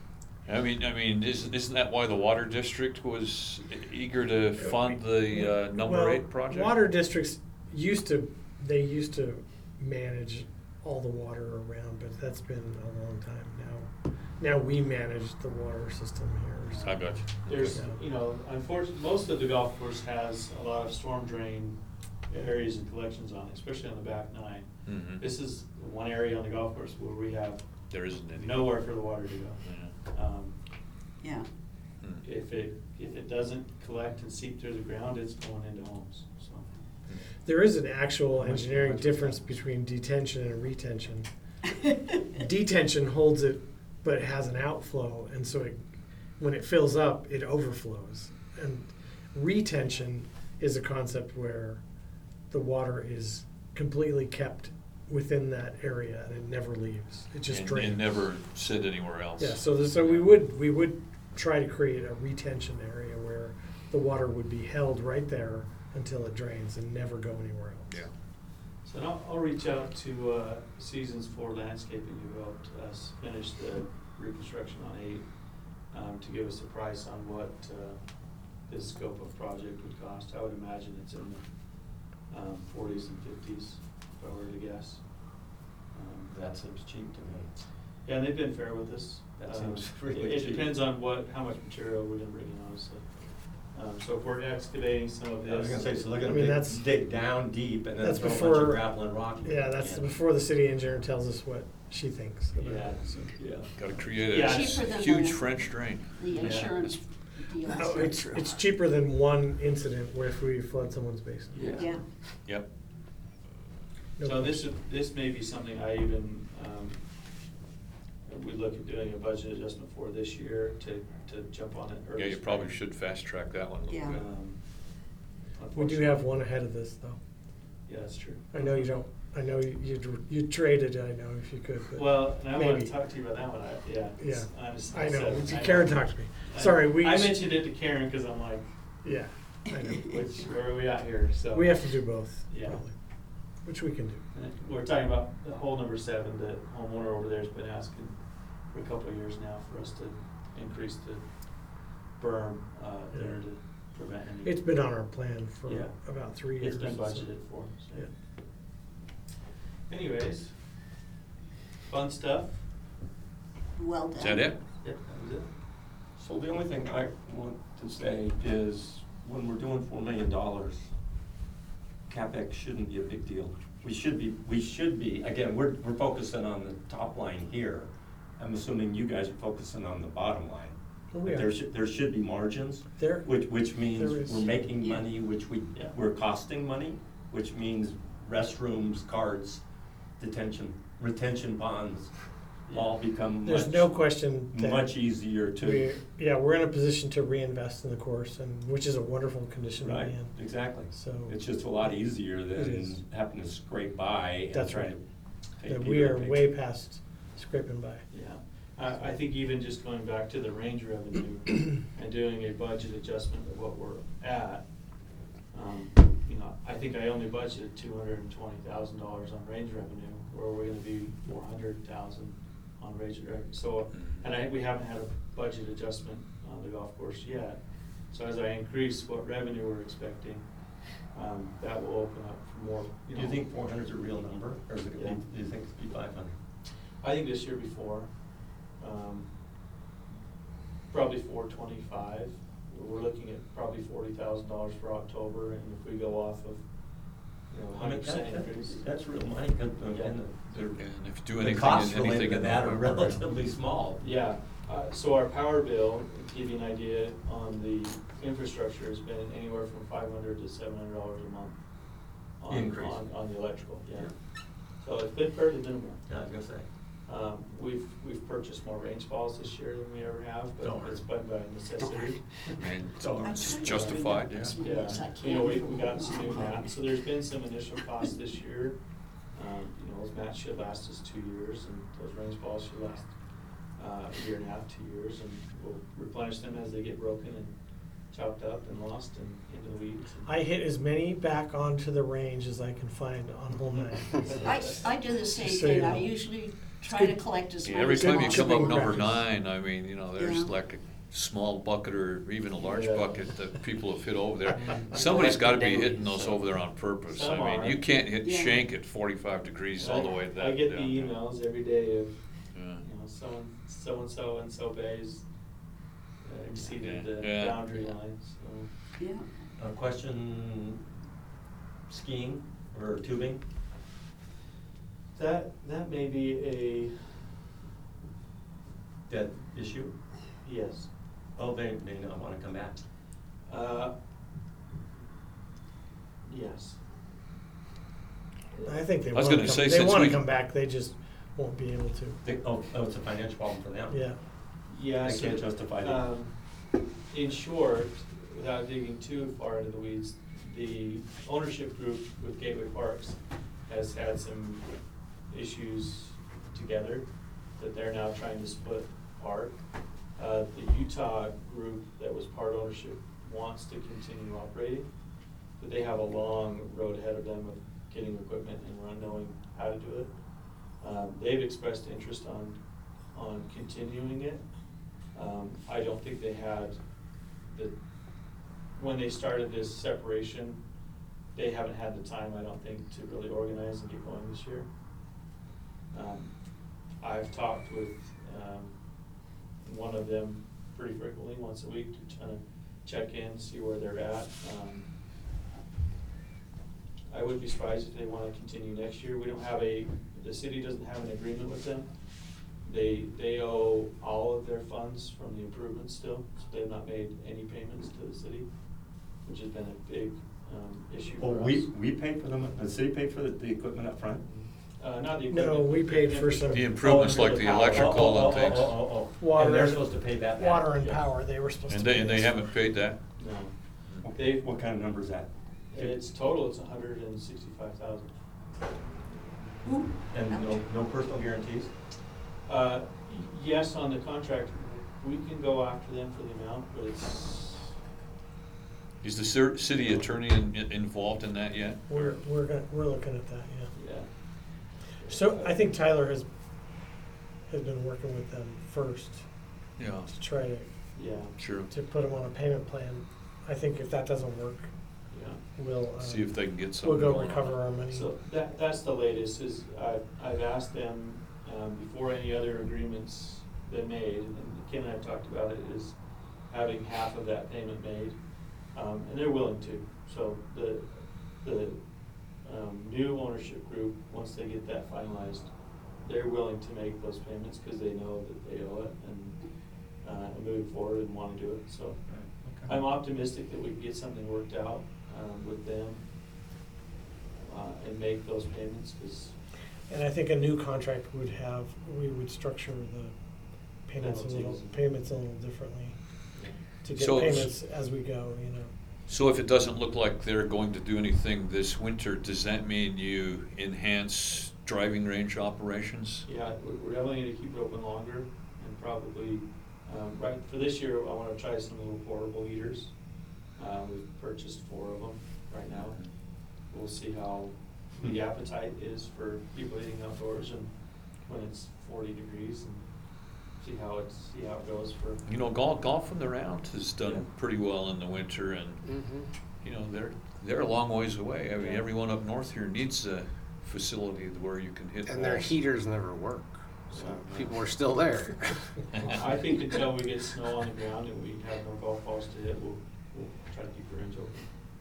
I mean, isn't that why the water district was eager to fund the number Well, 8 project? Water districts used to manage all the water around, but that's been a long time now. Now we manage the water system here. So. I got you. There's, Okay. you know, unfortunately, most of the golf course has a lot of storm drain areas and collections on it, especially on the back 9. Mhm. This is one area on the golf course where we have There isn't any. nowhere for the water to go. Yeah. Yeah. Hmm. If it doesn't collect and seep through the ground, it's going into homes, so. There is an actual engineering difference between detention and retention. Detention holds it, but it has an outflow, and so when it fills up, it overflows. And retention is a concept where the water is completely kept within that area and it never leaves. It just drains. And never sit anywhere else. Yeah, so we would try to create a retention area where the water would be held right there until it drains and never go anywhere else. Yeah. So I'll reach out to Seasons for Landscaping, who helped us finish the reconstruction on 8, to give us a price on what this scope of project would cost. I would imagine it's in the 40s and 50s, if I were to guess. That seems cheap to me. Yeah, and they've been fair with us. That seems really It cheap. depends on how much material we're gonna bring in, honestly. So if we're excavating some of this. I was gonna say, so they're I gonna mean, that's- dig down deep and then that's throw a bunch before- of gravel and rock. in. Yeah, that's before the city engineer tells us what she thinks about Yeah, it. So. yeah. Got to create Yeah. a Cheaper than huge the- French drain. The Yeah. insurance deal. Oh, it's cheaper than one incident where if we flood someone's basement. Yeah. Yeah. Yep. No So question. this may be something I even, we look at doing a budget adjustment for this year to jump on it early. Yeah, you probably spring. should fast track that one a little Yeah. bit. We do have one ahead of this, though. Yeah, that's true. I know you don't. I know you traded. I know if you could. But Well, and I want maybe. to talk to you about that one, yeah. Yeah. I I know. said- Karen talked to me. Sorry, we. I mentioned it to Karen because I'm like, Yeah, I know. where are we at here, so. We have to do both. Yeah. Probably, which we can do. We're talking about the hole number 7 that homeowner over there has been asking for a couple of years now for us to increase the berm there Yeah. to prevent any. It's been on our plan for Yeah. about 3 years. It's been so- budgeted for, so. Yeah. Anyways, fun stuff. Well done. Is that it? Yep, that was it. So the only thing I want to say is, when we're doing $4 million, CapEx shouldn't be a big deal. We should be, again, we're focusing on the top line here. I'm assuming you guys are focusing on the bottom line. Oh, we But are. there should be margins, There- which means there is. we're making Yeah. money, Yeah. we're costing money, which means restrooms, carts, retention ponds, all become There's no question that much easier to. we're in a position to reinvest in the course, and which is a wonderful condition to Right, be in. exactly. So It's just a lot easier It than is. having to scrape by and That's try right. to pay that Peter we to are pay way Paul. past scraping by. Yeah, I think even just going back to the range revenue and doing a budget adjustment of what we're at, I think I only budgeted $220,000 on range revenue, where we're gonna be 400,000 on range revenue. So, and we haven't had a budget adjustment on the golf course yet. So as I increase what revenue we're expecting, that will open up for more, Do you think 400 is a real number, or is it gonna Yeah. be, do you think it's be 500? I think this year before, probably 425. We're looking at probably $40,000 for October, and if we go off of, I mean, 100% increase. that's real money, 'cause, Yeah. again, Yeah, and if you do the anything, costs anything related to in that are November. relatively small. Yeah, so our power bill, to give you an idea, on the infrastructure has been anywhere from $500 to $700 a month. Increase. On the electrical, yeah. Yeah. So it's been fairly minimal. Yeah, I was gonna say. We've purchased more range balls this year than we ever have, but Don't it's been by necessity. And So- it's justified, yeah. Yeah, Yes, I we can. got some new mats, so there's been some initial costs this year. Those mats should last us 2 years, and those range balls should last a year and a half, 2 years, and we'll replenish them as they get broken and chopped up and lost and into the weeds. I hit as many back onto the range as I can find on hole 9. I do the same Just so you thing. I know. usually try to good. collect as Yeah, much every as time you possible. come up Chipping number practice. 9, I mean, you know, there's Yeah. like a small bucket or even a large Yeah. bucket that people have hit over there. Mm. Somebody's gotta be Daily, hitting those so- over there on purpose. Some I mean, are. you can't hit Yeah. shank at 45 degrees all the way that I get the down there. emails every day of, Yeah. you know, so and so bays exceeded the Yeah. boundary line, so. Yeah. Question, skiing or tubing? That may be a, Dead issue? yes. Oh, they not wanna come back. Yes. I think they I was want gonna to say, come, they since want to we- come back, they just won't be able to. It's a financial problem for them. Yeah. Yeah. They so, can't justify that. In short, without digging too far into the weeds, the ownership group with Gateway Parks has had some issues together that they're now trying to split apart. The Utah group that was part ownership wants to continue operating, but they have a long road ahead of them of getting equipment and knowing how to do it. They've expressed interest on continuing it. I don't think they had when they started this separation, they haven't had the time, I don't think, to really organize and get going this year. I've talked with one of them pretty frequently, once a week, to kind of check in, see where they're at. I wouldn't be surprised if they want to continue next year. We don't have the city doesn't have an agreement with them. They owe all of their funds from the improvements still, so they've not made any payments to the city, which has been a big issue for Well, us. we paid for them, the city paid for the equipment up front? Not the No, equipment. we paid for some The improvements like the electrical and things. Water. And they're supposed to pay that back? Water and Yeah. power, they were supposed And to. they, pay and they us. haven't paid that? No. What kind of number is that? It's total, it's 165,000. Ooh, And ouch. no personal guarantees? Yes, on the contract, we can go after them for the amount, but it's, Is the city attorney involved in that yet? We're looking at that, yeah. yeah. So I think Tyler has been working with them first Yeah, to try Yeah, sure. to put them on a payment plan. I think if that doesn't work, yeah. we'll See if they can get we'll something go going on. recover our money. So that's the latest, is I've asked them, before any other agreements been made, and Ken and I talked about it, is having half of that payment made, and they're willing to. So the new ownership group, once they get that finalized, they're willing to make those payments because they know that they owe it and move forward and want to do it. So I'm optimistic that we can get something worked out with them and make those payments, because And I think a new contract we would structure the payments Penalties. a little differently to get So- payments as we go, you know. So if it doesn't look like they're going to do anything this winter, does that mean you enhance driving range operations? yeah, we're definitely going to keep it open longer, and probably, right, for this year, I want to try some little portable heaters. We've purchased 4 of them right now. We'll see how the appetite is for people eating outdoors and when it's 40 degrees, and see how it goes for. You know, golf in the round has Yeah. done pretty well in the winter, and you know they're a long ways away. I mean, Yeah. everyone up north here needs a facility where you can hit And their balls. heaters never work, so people are still there. I think until we get snow on the ground and we have no golf balls to hit, we'll try to keep the range open.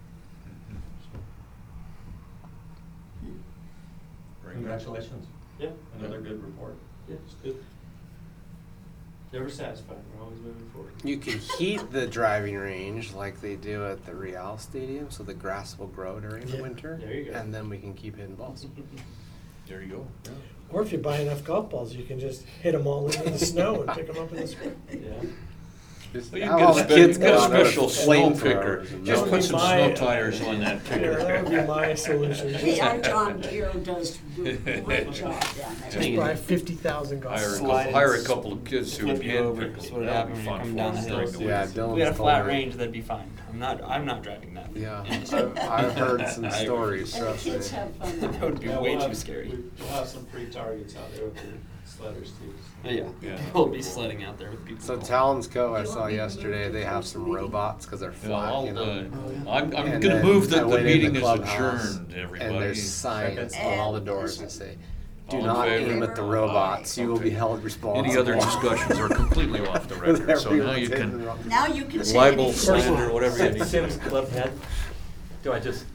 Very good. Congratulations. Yeah. Another good report. Yeah, it's good. Never satisfied, we're always moving forward. You can heat the driving range like they do at the Real Stadium, so the grass will grow during the Yeah. winter. There you go. And then we can keep hitting balls. There you go. Yeah. Or if you buy enough golf balls, you can just hit them all into the snow and pick them up in the spring. Yeah. Just Well, you have can all get the a kids get a go out there with special snow picker. flamethrowers and Just That put would some be snow my- tires on that picker. That would be my solution. Hey, our John Deere does a great job down there. Just buy 50,000 golf Hire a carts. couple, hire a couple of kids who Flip you over, handpick that's them. what would That happen would be when you're fun coming for down us the to hill. do. Yeah, If we had a Dylan's flat told me. range, that'd be fine. I'm not driving that. Yeah, Yeah. I've heard some I agree. stories, And trust me. kids have fun. That would be Yeah, way we'll too have- scary. We'll have some free targets out there with the sledders too. Yeah, Yeah. we'll be sledding out there with people. So Talon's Cove, I saw yesterday, they have some robots because they're Yeah, flat, I'll, you know. I'm And gonna then move I that the went in meeting is clubhouse, adjourned, everybody. And there's signs on all the doors that say, "Do All in not favor? aim at the robots. You will be Okay. held responsible." Any other discussions are completely off the record, so now you can Now you can say libel, anything. slander, whatever you need to Sam's say. Club head, do I just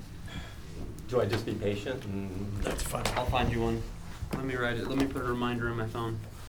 be patient and? That's fun. I'll find you one. Let me write it. Let me put a reminder on my phone.